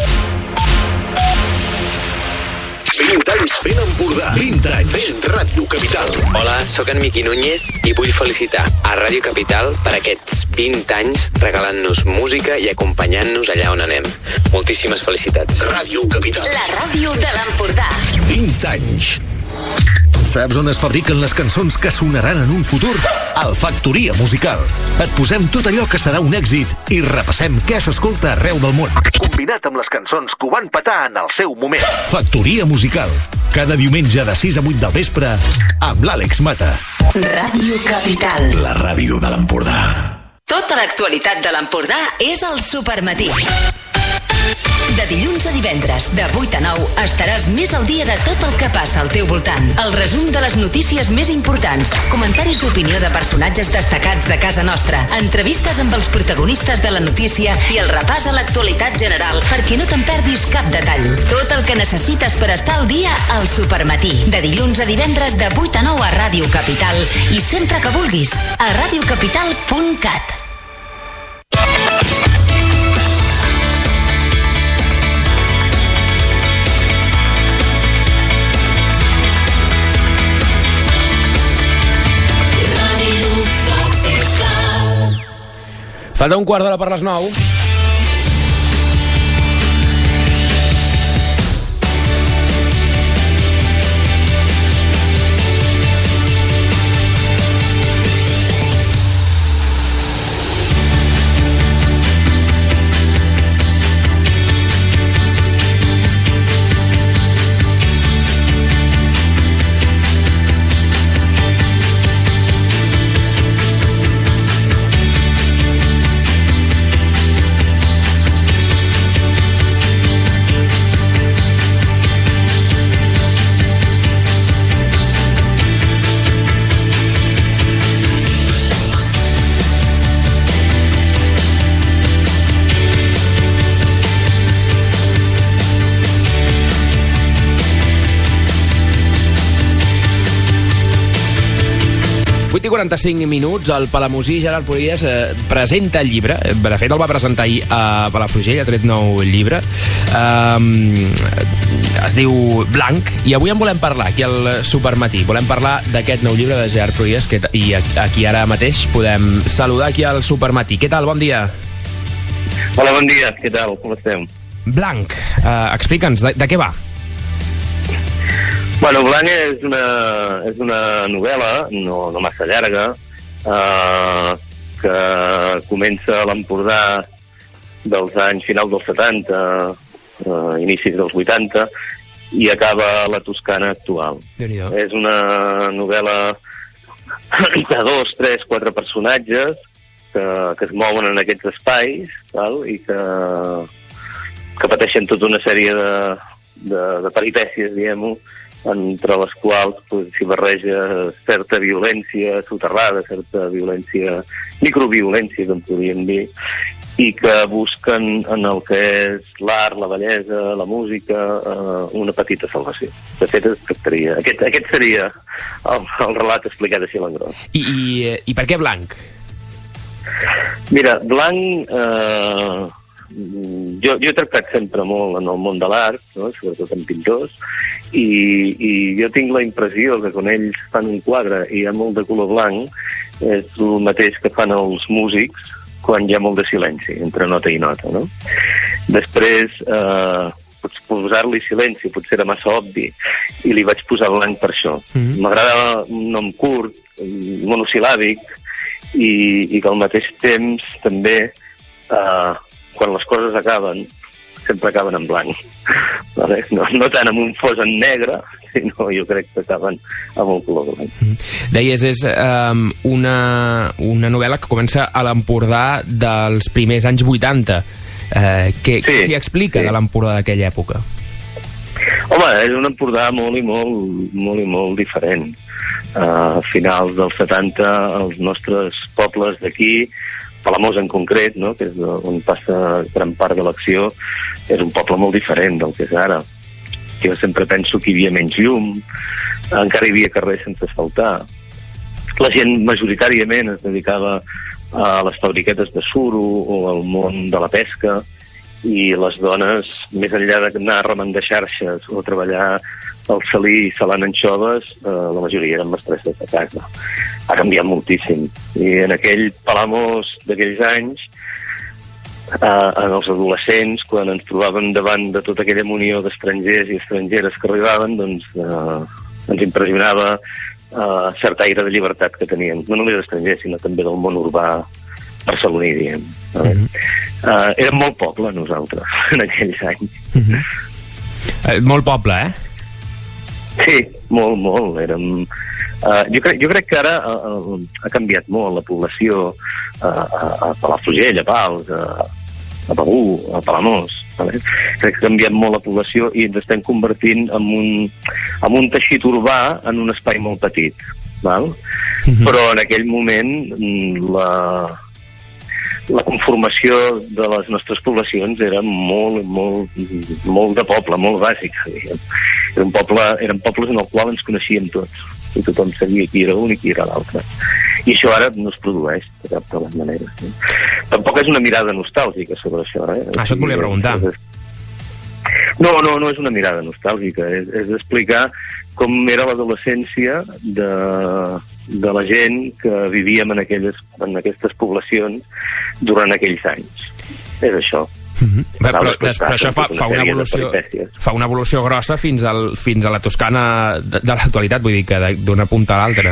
Speaker 3: vint anys fent Empordà. vint anys fent Ràdio Capital.
Speaker 21: Hola, sóc en Miqui Núñez i vull felicitar a Ràdio Capital per aquests vint anys regalant-nos música i acompanyant-nos allà on anem. Moltíssimes felicitats.
Speaker 3: Ràdio Capital.
Speaker 11: La ràdio de l'Empordà.
Speaker 3: vint anys. Saps on es fabriquen les cançons que sonaran en un futur? Al Factoria Musical. Et posem tot allò que serà un èxit i repassem què s'escolta arreu del món, combinat amb les cançons que ho van petar en el seu moment. Factoria Musical. Cada diumenge de sis a vuit del vespre amb l'Àlex Mata.
Speaker 11: Ràdio Capital.
Speaker 3: La ràdio de l'Empordà.
Speaker 11: Tota l'actualitat de l'Empordà és al Supermatí. De dilluns a divendres, de vuit a nou, estaràs més al dia de tot el que passa al teu voltant. El resum de les notícies més importants, comentaris d'opinió de personatges destacats de casa nostra, entrevistes amb els protagonistes de la notícia i el repàs a l'actualitat general perquè no te'n perdis cap detall. Tot el que necessites per estar al dia al Supermatí. De dilluns a divendres, de vuit a nou a Ràdio Capital i sempre que vulguis, a ràdio capital punt cat.
Speaker 1: Falta un quart d'hora per les nou. vuit i quaranta-cinc minuts, el palamosí Gerard Polies eh, presenta el llibre. De fet, el va presentar ahir a Palafrugell, ha tret nou llibre. Um, es diu Blanc, i avui en volem parlar aquí al Supermatí. Volem parlar d'aquest nou llibre de Gerard Polies, que, i aquí ara mateix podem saludar aquí al Supermatí. Què tal? Bon dia.
Speaker 2: Hola, bon dia. Què tal? Com esteu?
Speaker 1: Blanc, uh, explica'ns, de, de què va?
Speaker 2: Bueno, Blanc és una, és una novel·la, no, no massa llarga, uh, que comença a l'Empordà dels anys finals dels setanta, uh, inicis dels vuitanta, i acaba a la Toscana actual. És una novel·la de dos, tres, quatre personatges que, que es mouen en aquests espais, val? I que, que pateixen tota una sèrie de, de, de peripècies, diguem-ho, entre les quals pues, s'hi barreja certa violència soterrada, certa violència, microviolència, com podríem dir, i que busquen en el que és l'art, la bellesa, la música, eh, una petita salvació. De fet, es tractaria. Aquest, aquest seria el, el relat explicat així a l'engròs.
Speaker 1: I, i, I per què Blanc?
Speaker 2: Mira, Blanc... Eh, jo, jo he tractat sempre molt en el món de l'art, no? Sobretot en pintors, i, i jo tinc la impressió que quan ells fan un quadre i hi ha molt de color blanc, és el mateix que fan els músics quan hi ha molt de silenci entre nota i nota, no? Després, eh, pots posar-li silenci, potser era massa obvi, i li vaig posar blanc per això. Mm-hmm. M'agrada un nom curt, monosil·làbic, i, i que al mateix temps també, eh, quan les coses acaben, sempre acaben en blanc. Vale? No, no tant amb un fos en negre, sinó jo crec que acaben amb un color blanc.
Speaker 1: Deies, és um, una, una novel·la que comença a l'Empordà dels primers anys vuitanta. Uh, què sí, s'hi explica sí. de l'Empordà d'aquella època?
Speaker 2: Home, és un Empordà molt i molt, molt, i molt diferent. Uh, a finals dels setanta, els nostres pobles d'aquí, Palamós en concret, no? Que és on passa gran part de l'acció, és un poble molt diferent del que és ara. Jo sempre penso que hi havia menys llum, encara hi havia carrers sense asfaltar. La gent majoritàriament es dedicava a les fabriquetes de suro o al món de la pesca, i les dones, més enllà d'anar remant de xarxes o treballar al salí salant anxoves, eh, la majoria eren mestresses de casa. Ha canviat moltíssim. I en aquell Palamós d'aquells anys, eh, en els adolescents, quan ens trobàvem davant de tota aquella munió d'estrangers i estrangeres que arribaven, doncs eh, ens impressionava eh, cert aire de llibertat que tenien. No només estrangers, sinó també del món urbà barceloní, diguem. Mm-hmm. eh, érem molt poble, nosaltres, en aquells anys.
Speaker 1: Mm-hmm. eh, molt poble, eh?
Speaker 2: Sí, molt, molt. Érem, uh, jo, crec, jo crec que ara uh, ha canviat molt la població uh, a, a Palafrugell, a Pals, a, a Begur, a Palamós. Vale? Crec que ha canviat molt la població i ens estem convertint en un, en un teixit urbà en un espai molt petit. Val? Mm-hmm. Però en aquell moment la, la conformació de les nostres poblacions era molt, molt, molt de poble, molt bàsica. Era un poble, eren pobles en el qual ens coneixíem tots i tothom sabia qui era un i qui era l'altre. I això ara no es produeix de cap de les maneres. No? Tampoc és una mirada nostàlgica sobre això. Eh?
Speaker 1: Ah, això et volia preguntar.
Speaker 2: No, no, no és una mirada nostàlgica. És, és explicar com era l'adolescència de, de la gent que vivíem en, aquelles, en aquestes poblacions durant aquells anys. És això.
Speaker 1: Mm-hmm. Bé, però, però, però això fa, fa, una evolució, fa una evolució grossa fins, al, fins a la Toscana de, de l'actualitat, vull dir que d'una punta a l'altra.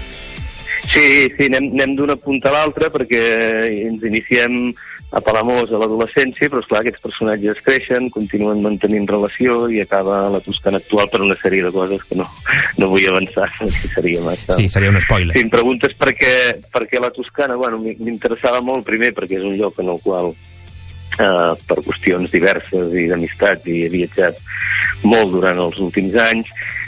Speaker 2: Sí, sí, anem, anem d'una punta a l'altra perquè ens iniciem a Palamós a l'adolescència, però esclar, aquests personatges creixen, continuen mantenint relació i acaba la Toscana actual per una sèrie de coses que no, no vull avançar, que seria massa.
Speaker 1: Sí, seria un spoiler.
Speaker 2: Si em preguntes per què, per què la Toscana, bueno, m'interessava molt primer perquè és un lloc en el qual Uh, per qüestions diverses i d'amistat i he viatjat molt durant els últims anys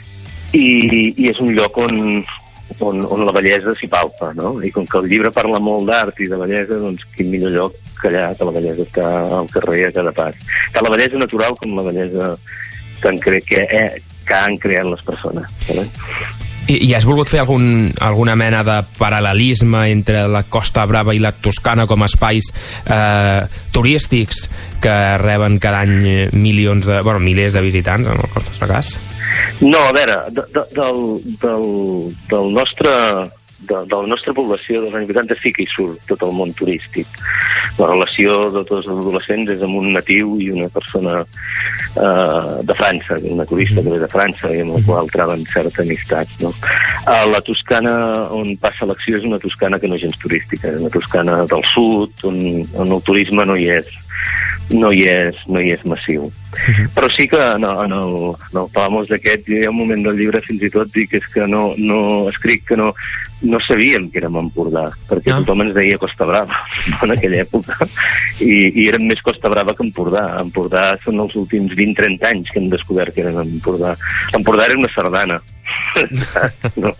Speaker 2: i, i és un lloc on, on, on la bellesa s'hi palpa, no? I com que el llibre parla molt d'art i de bellesa, doncs quin millor lloc que allà, que la bellesa està al carrer a cada pas. Tant la bellesa natural com la bellesa que han, cre que, eh, que han creat les persones. Eh?
Speaker 1: I, i has volgut fer algun, alguna mena de paral·lelisme entre la Costa Brava i la Toscana com a espais eh, turístics que reben cada any milions de, bueno, milers de visitants en el nostre cas?
Speaker 2: No, a veure, de, de, del, del, del nostre... De, de la nostra població dels anys vuitanta sí que hi surt tot el món turístic. La relació de tots els adolescents és amb un natiu i una persona eh, de França, una turista que ve de França i amb el qual traven certa amistat, no? A la Toscana on passa l'acció és una Toscana que no és gens turística, és una Toscana del sud on, on el turisme no hi és no hi és, no hi és massiu. Uh-huh. Però sí que en el, en el, en el Palamós d'aquest hi ha un moment del llibre fins i tot dic és que no, no escric que no, no sabíem que érem a Empordà, perquè no. Tothom ens deia Costa Brava en aquella època i, i érem més Costa Brava que Empordà. Empordà són els últims vint a trenta anys que hem descobert que érem a Empordà. Empordà era una sardana. No.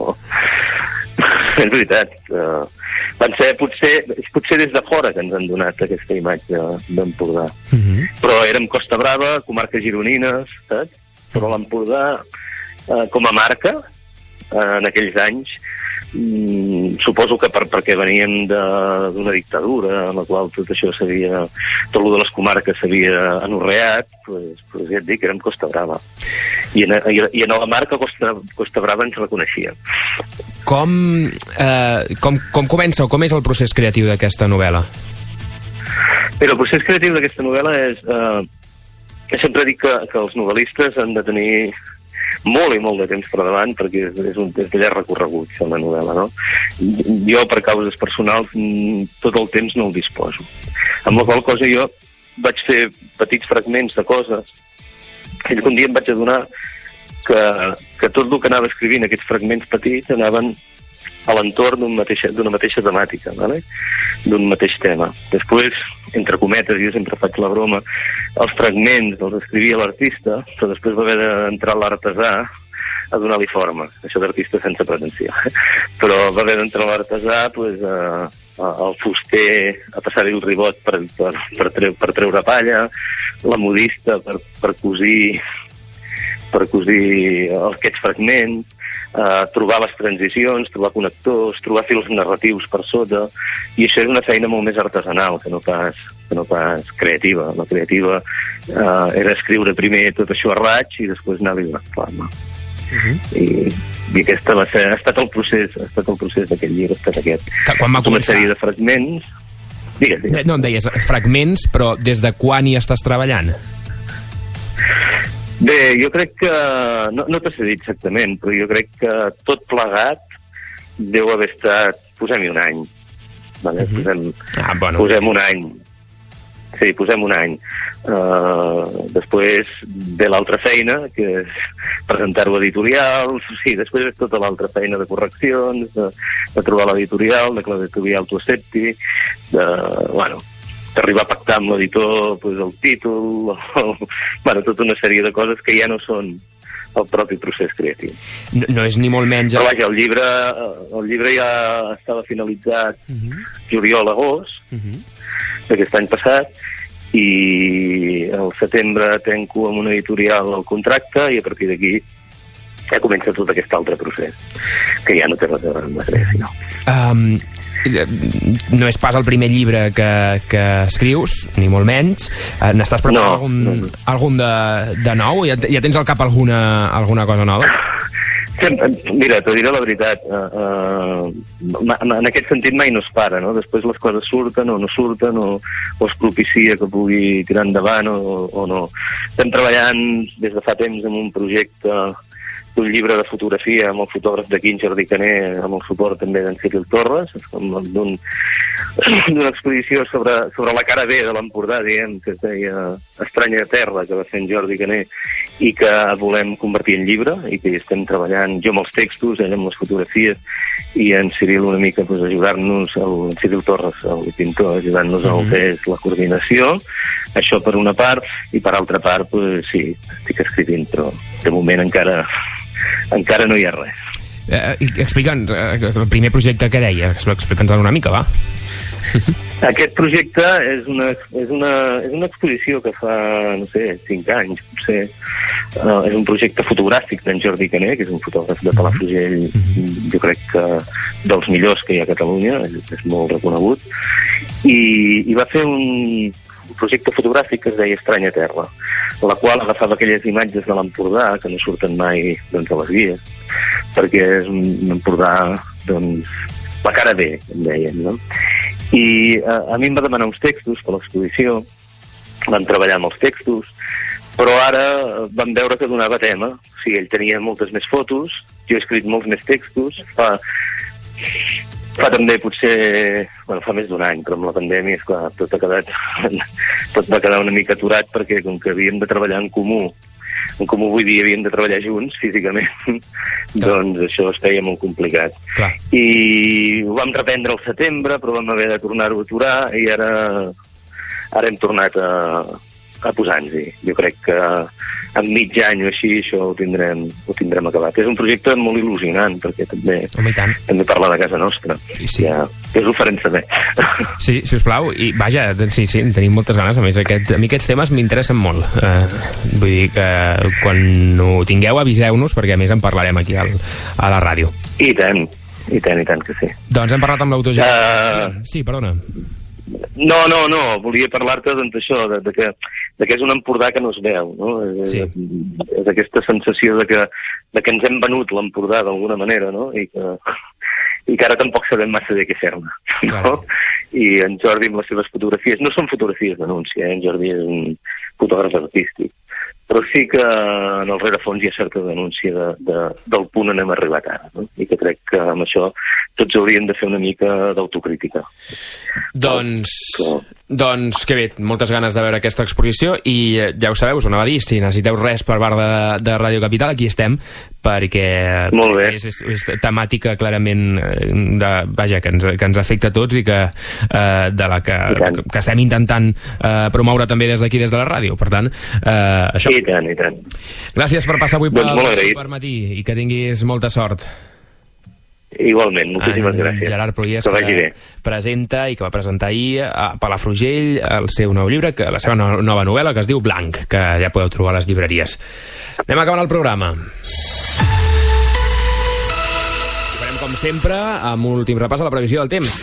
Speaker 2: És veritat. Uh, van ser potser, potser des de fora que ens han donat aquesta imatge d'Empordà. Uh-huh. Però érem Costa Brava, comarques gironines, saps? Però l'Empordà, uh, com a marca, uh, en aquells anys, mm, suposo que per, perquè veníem d'una dictadura en la qual tot això s'havia, tot el de les comarques s'havia anorreat, pues, pues ja et dic, érem Costa Brava. I en, i, i en la marca Costa, Costa Brava ens reconeixia.
Speaker 1: Com, eh, com, com comença o com és el procés creatiu d'aquesta novel·la?
Speaker 2: Però el procés creatiu d'aquesta novel·la és... Eh, sempre dic que, que els novel·listes han de tenir molt i molt de temps per davant perquè és, és un és de llarg recorregut fer una novel·la, no? Jo, per causes personals, tot el temps no el disposo. Amb la qual cosa jo vaig fer petits fragments de coses i un dia em vaig adonar que, que tot el que anava escrivint, aquests fragments petits, anaven a l'entorn d'una mateixa, d'una mateixa temàtica, ¿vale? D'un mateix tema. Després, entre cometes, jo sempre faig la broma, els fragments els escrivia l'artista, però després va haver d'entrar l'artesà a donar-li forma. Això d'artista sense pretensió. Però va haver d'entrar l'artesà pues, a, a, al fuster a passar-hi el ribot per, per, per, treu, per treure palla, la modista per, per cosir per cosir aquests fragments, eh, trobar les transicions, trobar connectors, trobar fils narratius per sota, i això és una feina molt més artesanal que no pas, que no pas creativa. La creativa eh, era escriure primer tot això a raig i després anar-hi a reclamar. Uh-huh. I, i aquesta va ser, ha estat el procés, ha estat el procés d'aquest llibre, ha estat aquest.
Speaker 1: Que quan va començar?
Speaker 2: Una sèrie de fragments. Digues, digues.
Speaker 1: No, em deies fragments, però des de quan hi estàs treballant?
Speaker 2: Bé, jo crec que... No, no t'ho sé dir exactament, però jo crec que tot plegat deu haver estat... Posem-hi un any. Vale? Uh-huh. Posem, ah, bueno. posem un any. Sí, posem un any. Uh, després ve l'altra feina, que és presentar-ho a editorials, sí, després és tota l'altra feina de correccions, de, de trobar l'editorial, de que l'editorial t'ho accepti, de, bueno, d'arribar a pactar amb l'editor pues, el títol, el, bueno, tota una sèrie de coses que ja no són el propi procés creatiu.
Speaker 1: No, no és ni molt menys...
Speaker 2: Però vaja, el llibre, el llibre ja estava finalitzat uh-huh. juliol-agost uh-huh. d'aquest any passat, i al setembre tenco amb una editorial el contracte i a partir d'aquí ja comença tot aquest altre procés, que ja no té res a veure amb la creació.
Speaker 1: Um, no és pas el primer llibre que, que escrius, ni molt menys. Uh, n'estàs preparant no, algun, no, no. algun de, de nou? Ja, ja tens al cap alguna, alguna cosa nova?
Speaker 2: Mira, t'ho diré la veritat, uh, uh, en aquest sentit mai no es para, no? Després les coses surten o no surten o, o es propicia que pugui tirar endavant o, o no. Estem treballant des de fa temps en un projecte d'un llibre de fotografia amb el fotògraf d'aquí en Jordi Caner, amb el suport també d'en Cyril Torres, d'un, d'una exposició sobre, sobre la cara B de l'Empordà, diguem, que es deia Estranya Terra, que va fer en Jordi Caner, i que volem convertir en llibre, i que hi estem treballant, jo amb els textos, ell amb les fotografies, i en Cyril una mica pues, ajudar-nos, el Cyril Torres, el pintor, ajudant-nos mm-hmm. al que és la coordinació, això per una part, i per altra part, pues, sí, estic escrivint, però de moment encara... encara no hi ha res.
Speaker 1: Eh, explica'ns, eh, el primer projecte que deia, explica'ns una mica, va.
Speaker 2: Aquest projecte és una, és, una, és una exposició que fa, no sé, cinc anys, potser. Uh, és un projecte fotogràfic d'en Jordi Caner, que és un fotògraf de Palafrugell, jo crec que dels millors que hi ha a Catalunya, és, és molt reconegut, i, i va fer un, un projecte fotogràfic que es deia Estranya Terra, la qual agafava aquelles imatges de l'Empordà que no surten mai, doncs, a les guies, perquè és un Empordà, doncs, la cara B, em deien, no? I a, a mi em va demanar uns textos per l'exposició, vam treballar amb els textos, però ara vam veure que donava tema. O sigui, ell tenia moltes més fotos, jo he escrit molts més textos, fa, fa també potser, bueno, fa més d'un any, però amb la pandèmia, esclar, tot ha quedat, tot va quedar una mica aturat, perquè com que havíem de treballar en comú, en comú vull dir, havíem de treballar junts físicament, doncs això es feia molt complicat.
Speaker 1: Clar.
Speaker 2: I ho vam reprendre al setembre, però vam haver de tornar-ho a aturar, i ara, ara hem tornat a, a posar-nos-hi. Jo crec que en mig any o així això ho tindrem, ho tindrem acabat. És un projecte molt il·lusionant, perquè també, també parla de casa nostra.
Speaker 1: Sí.
Speaker 2: Ja, és ho farem saber.
Speaker 1: Sí, sisplau, i vaja, sí, sí, tenim moltes ganes, a més, aquest, a mi aquests temes m'interessen molt. Uh, vull dir que quan ho tingueu aviseu-nos, perquè a més en parlarem aquí al, a la ràdio.
Speaker 2: I tant, i tant, i tant que sí.
Speaker 1: Doncs hem parlat amb l'autor ja.
Speaker 2: Uh...
Speaker 1: Sí, perdona.
Speaker 2: No, no, no, volia parlar-te doncs això, de, de, que, de que és un Empordà que no es veu, no?
Speaker 1: Sí.
Speaker 2: És, és aquesta sensació de que, de que ens hem venut l'Empordà d'alguna manera, no? I que, i que ara tampoc sabem massa bé què fer-ne, no? I en Jordi amb les seves fotografies, no són fotografies d'anunci, eh? En Jordi és un fotògraf artístic, però sí que en el rerefons hi ha certa denúncia de, de, del punt on hem arribat ara, no? I que crec que amb això tots hauríem de fer una mica d'autocrítica.
Speaker 1: Doncs, doncs que bé, moltes ganes de veure aquesta exposició, i ja ho sabeu, us ho anava a dir, si necessiteu res per part de, de Ràdio Capital, aquí estem, perquè és, és, és temàtica clarament de, vaja, que ens, que ens afecta a tots i que, eh, de la que, que, que estem intentant eh, promoure també des d'aquí, des de la ràdio. Per tant, eh, això.
Speaker 2: I tant, i tant.
Speaker 1: Gràcies per passar avui pel
Speaker 2: doncs
Speaker 1: Supermatí i que tinguis molta sort.
Speaker 2: Igualment, moltíssimes
Speaker 1: en
Speaker 2: gràcies.
Speaker 1: Gerard Pruies,
Speaker 2: que vagi bé.
Speaker 1: Presenta i que va presentar ahir a Palafrugell el seu nou llibre, que, la seva no, nova novel·la, que es diu Blanc, que ja podeu trobar a les llibreries. Anem acabant el programa. Ho farem com sempre amb un últim repàs a la previsió del temps.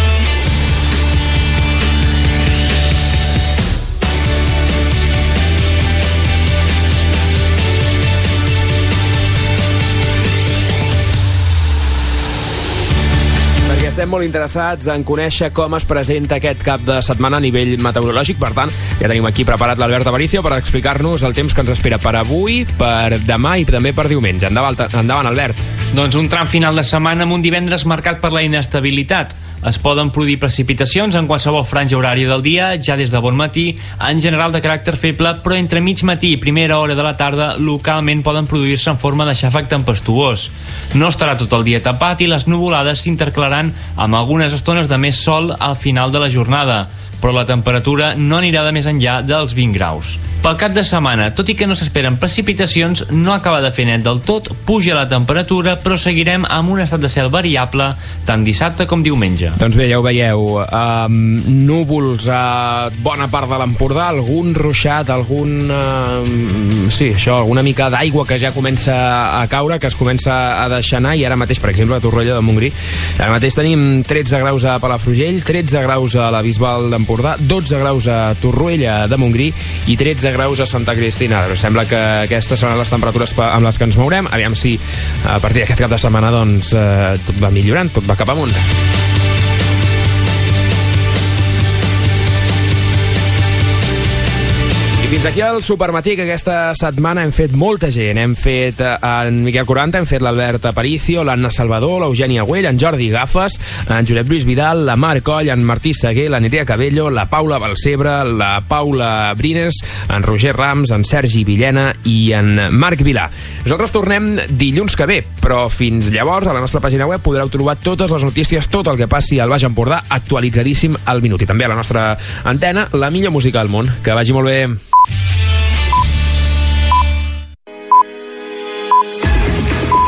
Speaker 1: Estem molt interessats en conèixer com es presenta aquest cap de setmana a nivell meteorològic. Per tant, ja tenim aquí preparat l'Albert Aparicio per explicar-nos el temps que ens espera per avui, per demà i també per diumenge. Endavant, endavant, Albert.
Speaker 9: Doncs un tram final de setmana amb un divendres marcat per la inestabilitat. Es poden produir precipitacions en qualsevol franja horària del dia, ja des de bon matí, en general de caràcter feble, però entre mig matí i primera hora de la tarda localment poden produir-se en forma de xàfec tempestuós. No estarà tot el dia tapat i les nuvolades s'intercalaran amb algunes estones de més sol al final de la jornada, però la temperatura no anirà de més enllà dels vint graus. Pel cap de setmana, tot i que no s'esperen precipitacions, no acaba de fer net del tot, puja la temperatura, però seguirem amb un estat de cel variable tant dissabte com diumenge.
Speaker 1: Doncs bé, ja ho veieu, um, núvols a bona part de l'Empordà, algun ruixat, algun... Uh, sí, això, alguna mica d'aigua que ja comença a caure, que es comença a deixar anar, i ara mateix, per exemple, a Torroella de Montgrí, ara mateix tenim tretze graus a Palafrugell, tretze graus a la Bisbal d'Empordà, dotze graus a Torroella de Montgrí i tretze graus a Santa Cristina. Però sembla que aquestes seran les temperatures amb les que ens mourem. Aviam si a partir d'aquest cap de setmana doncs, eh, tot va millorant, tot va cap amunt. Fins aquí el Supermatí, que aquesta setmana hem fet molta gent. Hem fet en Miquel Quaranta, hem fet l'Albert Aparicio, l'Anna Salvador, l'Eugènia Güell, en Jordi Gafes, en Josep Lluís Vidal, la Mar Coll, en Martí Seguer, la Nerea Cabello, la Paula Balcebre, la Paula Brines, en Roger Rams, en Sergi Villena i en Marc Vilà. Nosaltres tornem dilluns que ve, però fins llavors a la nostra pàgina web podreu trobar totes les notícies, tot el que passi al Baix Empordà, actualitzadíssim al minut. I també a la nostra antena, la millor música del món. Que vagi molt bé.